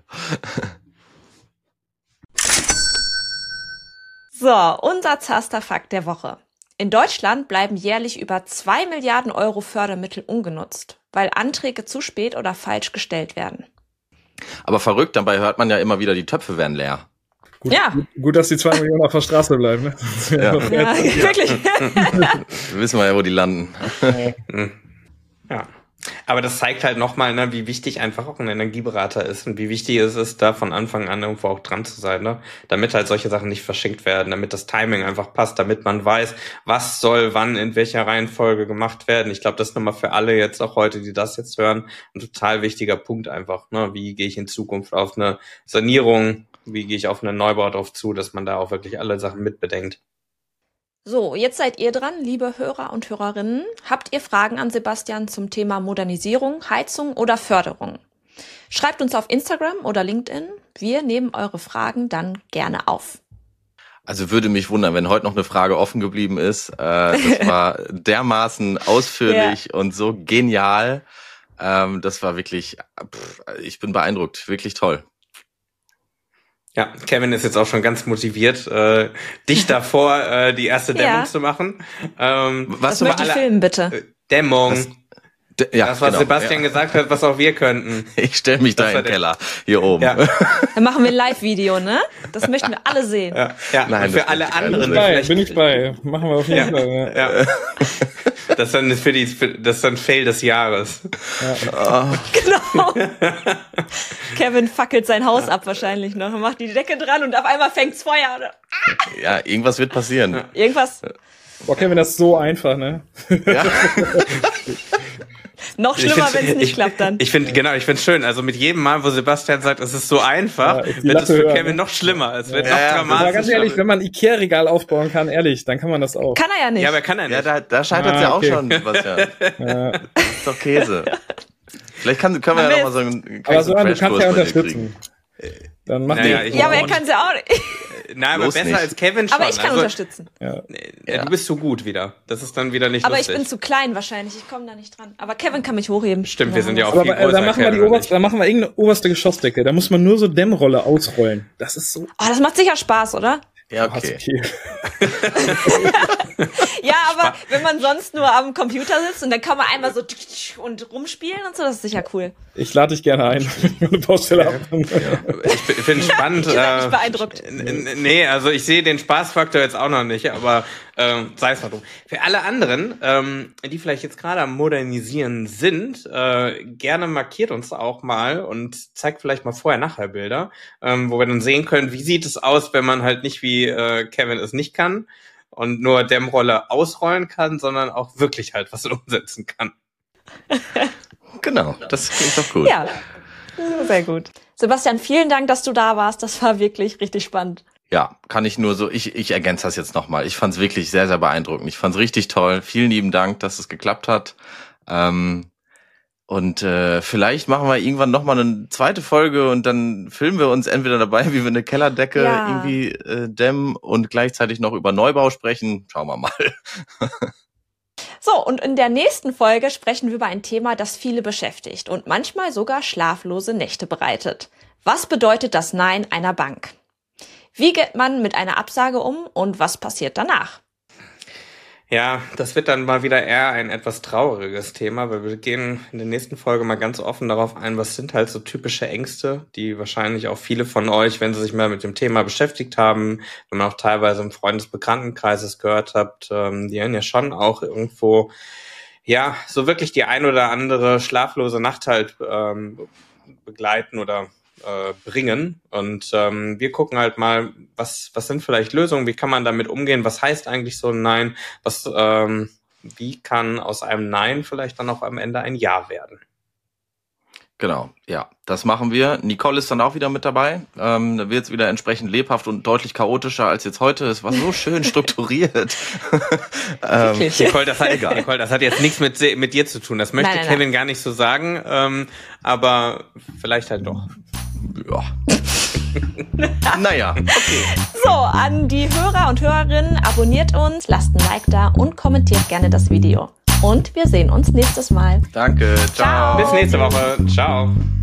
So, unser Zasterfakt der Woche. In Deutschland bleiben jährlich über zwei Milliarden Euro Fördermittel ungenutzt, weil Anträge zu spät oder falsch gestellt werden. Aber verrückt, dabei hört man ja immer wieder, die Töpfe werden leer. Gut, ja. gut, gut, dass die zwei Millionen auf der Straße bleiben. Ne? Ja. Ja, wirklich. Wissen wir ja, wo die landen. Ja. Aber das zeigt halt nochmal, ne, wie wichtig einfach auch ein Energieberater ist und wie wichtig es ist, da von Anfang an irgendwo auch dran zu sein, ne? Damit halt solche Sachen nicht verschenkt werden, damit das Timing einfach passt, damit man weiß, was soll wann in welcher Reihenfolge gemacht werden. Ich glaube, das ist nochmal für alle jetzt auch heute, die das jetzt hören, ein total wichtiger Punkt einfach, ne? Wie gehe ich in Zukunft auf eine Sanierung, wie gehe ich auf einen Neubau drauf zu, dass man da auch wirklich alle Sachen mitbedenkt. So, jetzt seid ihr dran, liebe Hörer und Hörerinnen. Habt ihr Fragen an Sebastian zum Thema Modernisierung, Heizung oder Förderung? Schreibt uns auf Instagram oder LinkedIn. Wir nehmen eure Fragen dann gerne auf. Also würde mich wundern, wenn heute noch eine Frage offen geblieben ist. Äh, das war dermaßen ausführlich ja. und so genial. Ähm, das war wirklich, pff, ich bin beeindruckt, wirklich toll. Ja, Kevin ist jetzt auch schon ganz motiviert, äh, dich davor äh, die erste Dämmung ja. zu machen. Ähm, was das möchte ich filmen, bitte. Äh, Dämmung. Was? D- ja, das, was genau, Sebastian ja. gesagt hat, was auch wir könnten. Ich stelle mich Das da war in den der- Keller, hier oben. Ja. Dann machen wir ein Live-Video, ne? Das möchten wir alle sehen. Ja, ja. Nein, und für das alle möchte keiner anderen, sehen. die Bei, vielleicht bin ich bei. Machen wir auf jeden Fall. Ja. Ja. Das ist dann für die, für, das ist dann Fail des Jahres. Genau. Kevin fackelt sein Haus ab wahrscheinlich noch und macht die Decke dran und auf einmal fängt's Feuer. Oder? Ja, irgendwas wird passieren. Irgendwas Boah, Kevin, das ist so einfach, ne? Ja. noch Ich schlimmer, find's- wenn es nicht ich, klappt dann. Ich finde, genau, ich finde es schön. Also mit jedem Mal, wo Sebastian sagt, es ist so einfach, Ja, ist die wird es Latte für höher, Kevin ne? noch schlimmer. Es wird Ja, noch ja, dramatischer. Aber ganz ehrlich, wenn man ein Ikea-Regal aufbauen kann, ehrlich, dann kann man das auch. Kann er ja nicht. ja, aber kann er nicht. Ja, da, da scheitert Ah, ja auch okay. schon, Sebastian. Ja. Das ist doch Käse. Vielleicht kann, können wir Haben ja wir noch mal so einen, Aber so, du Crashkurs kannst ja bei dir unterstützen. Dann mach Naja, die. ich- ja, aber er kann sie auch nicht. Nein, aber Bloß besser nicht. als Kevin schon. Aber ich kann also, unterstützen. Ja. äh, Du bist zu gut wieder. Das ist dann wieder nicht Aber ich lustig. bin zu klein wahrscheinlich. Ich komme da nicht dran. Aber Kevin kann mich hochheben. Stimmt, wir sind ja auch Aber viel äh, größer. dann machen wir die Kevin und oberste, dann machen wir irgendeine oberste Geschossdecke. Da muss man nur so Dämmrolle ausrollen. Das ist so. Oh, das macht sicher Spaß, oder? Ja, krass, okay. okay. Ja, aber wenn man sonst nur am Computer sitzt und dann kann man einmal so und rumspielen und so, das ist sicher cool. Ich lade dich gerne ein. Eine Baustelle ab. Ich finde es spannend. Ich bin äh, nicht beeindruckt. n- n- Nee, also ich sehe den Spaßfaktor jetzt auch noch nicht, aber ähm, sei es mal drum. Für alle anderen, ähm, die vielleicht jetzt gerade am Modernisieren sind, äh, gerne markiert uns auch mal und zeigt vielleicht mal Vorher-Nachher-Bilder, ähm, wo wir dann sehen können, wie sieht es aus, wenn man halt nicht wie äh, Kevin es nicht kann und nur Dämmrolle ausrollen kann, sondern auch wirklich halt was umsetzen kann. Genau, das klingt doch gut. Ja, sehr gut. Sebastian, vielen Dank, dass du da warst. Das war wirklich richtig spannend. Ja, kann ich nur so, ich, ich ergänze das jetzt nochmal. Ich fand es wirklich sehr, sehr beeindruckend. Ich fand es richtig toll. Vielen lieben Dank, dass es geklappt hat. Ähm, und äh, vielleicht machen wir irgendwann nochmal eine zweite Folge und dann filmen wir uns entweder dabei, wie wir eine Kellerdecke Ja. irgendwie äh, dämmen und gleichzeitig noch über Neubau sprechen. Schauen wir mal. So, und in der nächsten Folge sprechen wir über ein Thema, das viele beschäftigt und manchmal sogar schlaflose Nächte bereitet. Was bedeutet das Nein einer Bank? Wie geht man mit einer Absage um und was passiert danach? Ja, das wird dann mal wieder eher ein etwas trauriges Thema, weil wir gehen in der nächsten Folge mal ganz offen darauf ein, was sind halt so typische Ängste, die wahrscheinlich auch viele von euch, wenn sie sich mal mit dem Thema beschäftigt haben, wenn man auch teilweise im Freundesbekanntenkreises gehört habt, ähm, die haben ja schon auch irgendwo, ja, so wirklich die ein oder andere schlaflose Nacht halt ähm, begleiten oder äh, bringen. Und ähm, wir gucken halt mal, was was sind vielleicht Lösungen, wie kann man damit umgehen, was heißt eigentlich so ein Nein, was ähm, wie kann aus einem Nein vielleicht dann auch am Ende ein Ja werden. Genau, ja, das machen wir. Nicole ist dann auch wieder mit dabei. Ähm, da wird es wieder entsprechend lebhaft und deutlich chaotischer als jetzt heute. Es war so schön strukturiert. ähm, Wirklich. Nicole, das hat, Nicole, das hat jetzt nichts mit, mit dir zu tun. Das möchte Nein, nein, Kevin gar nicht so sagen, ähm, aber vielleicht halt doch. ja. Naja, okay. So, an die Hörer und Hörerinnen, abonniert uns, lasst ein Like da und kommentiert gerne das Video. Und wir sehen uns nächstes Mal. Danke, ciao. Ciao. Bis nächste Woche. Ciao.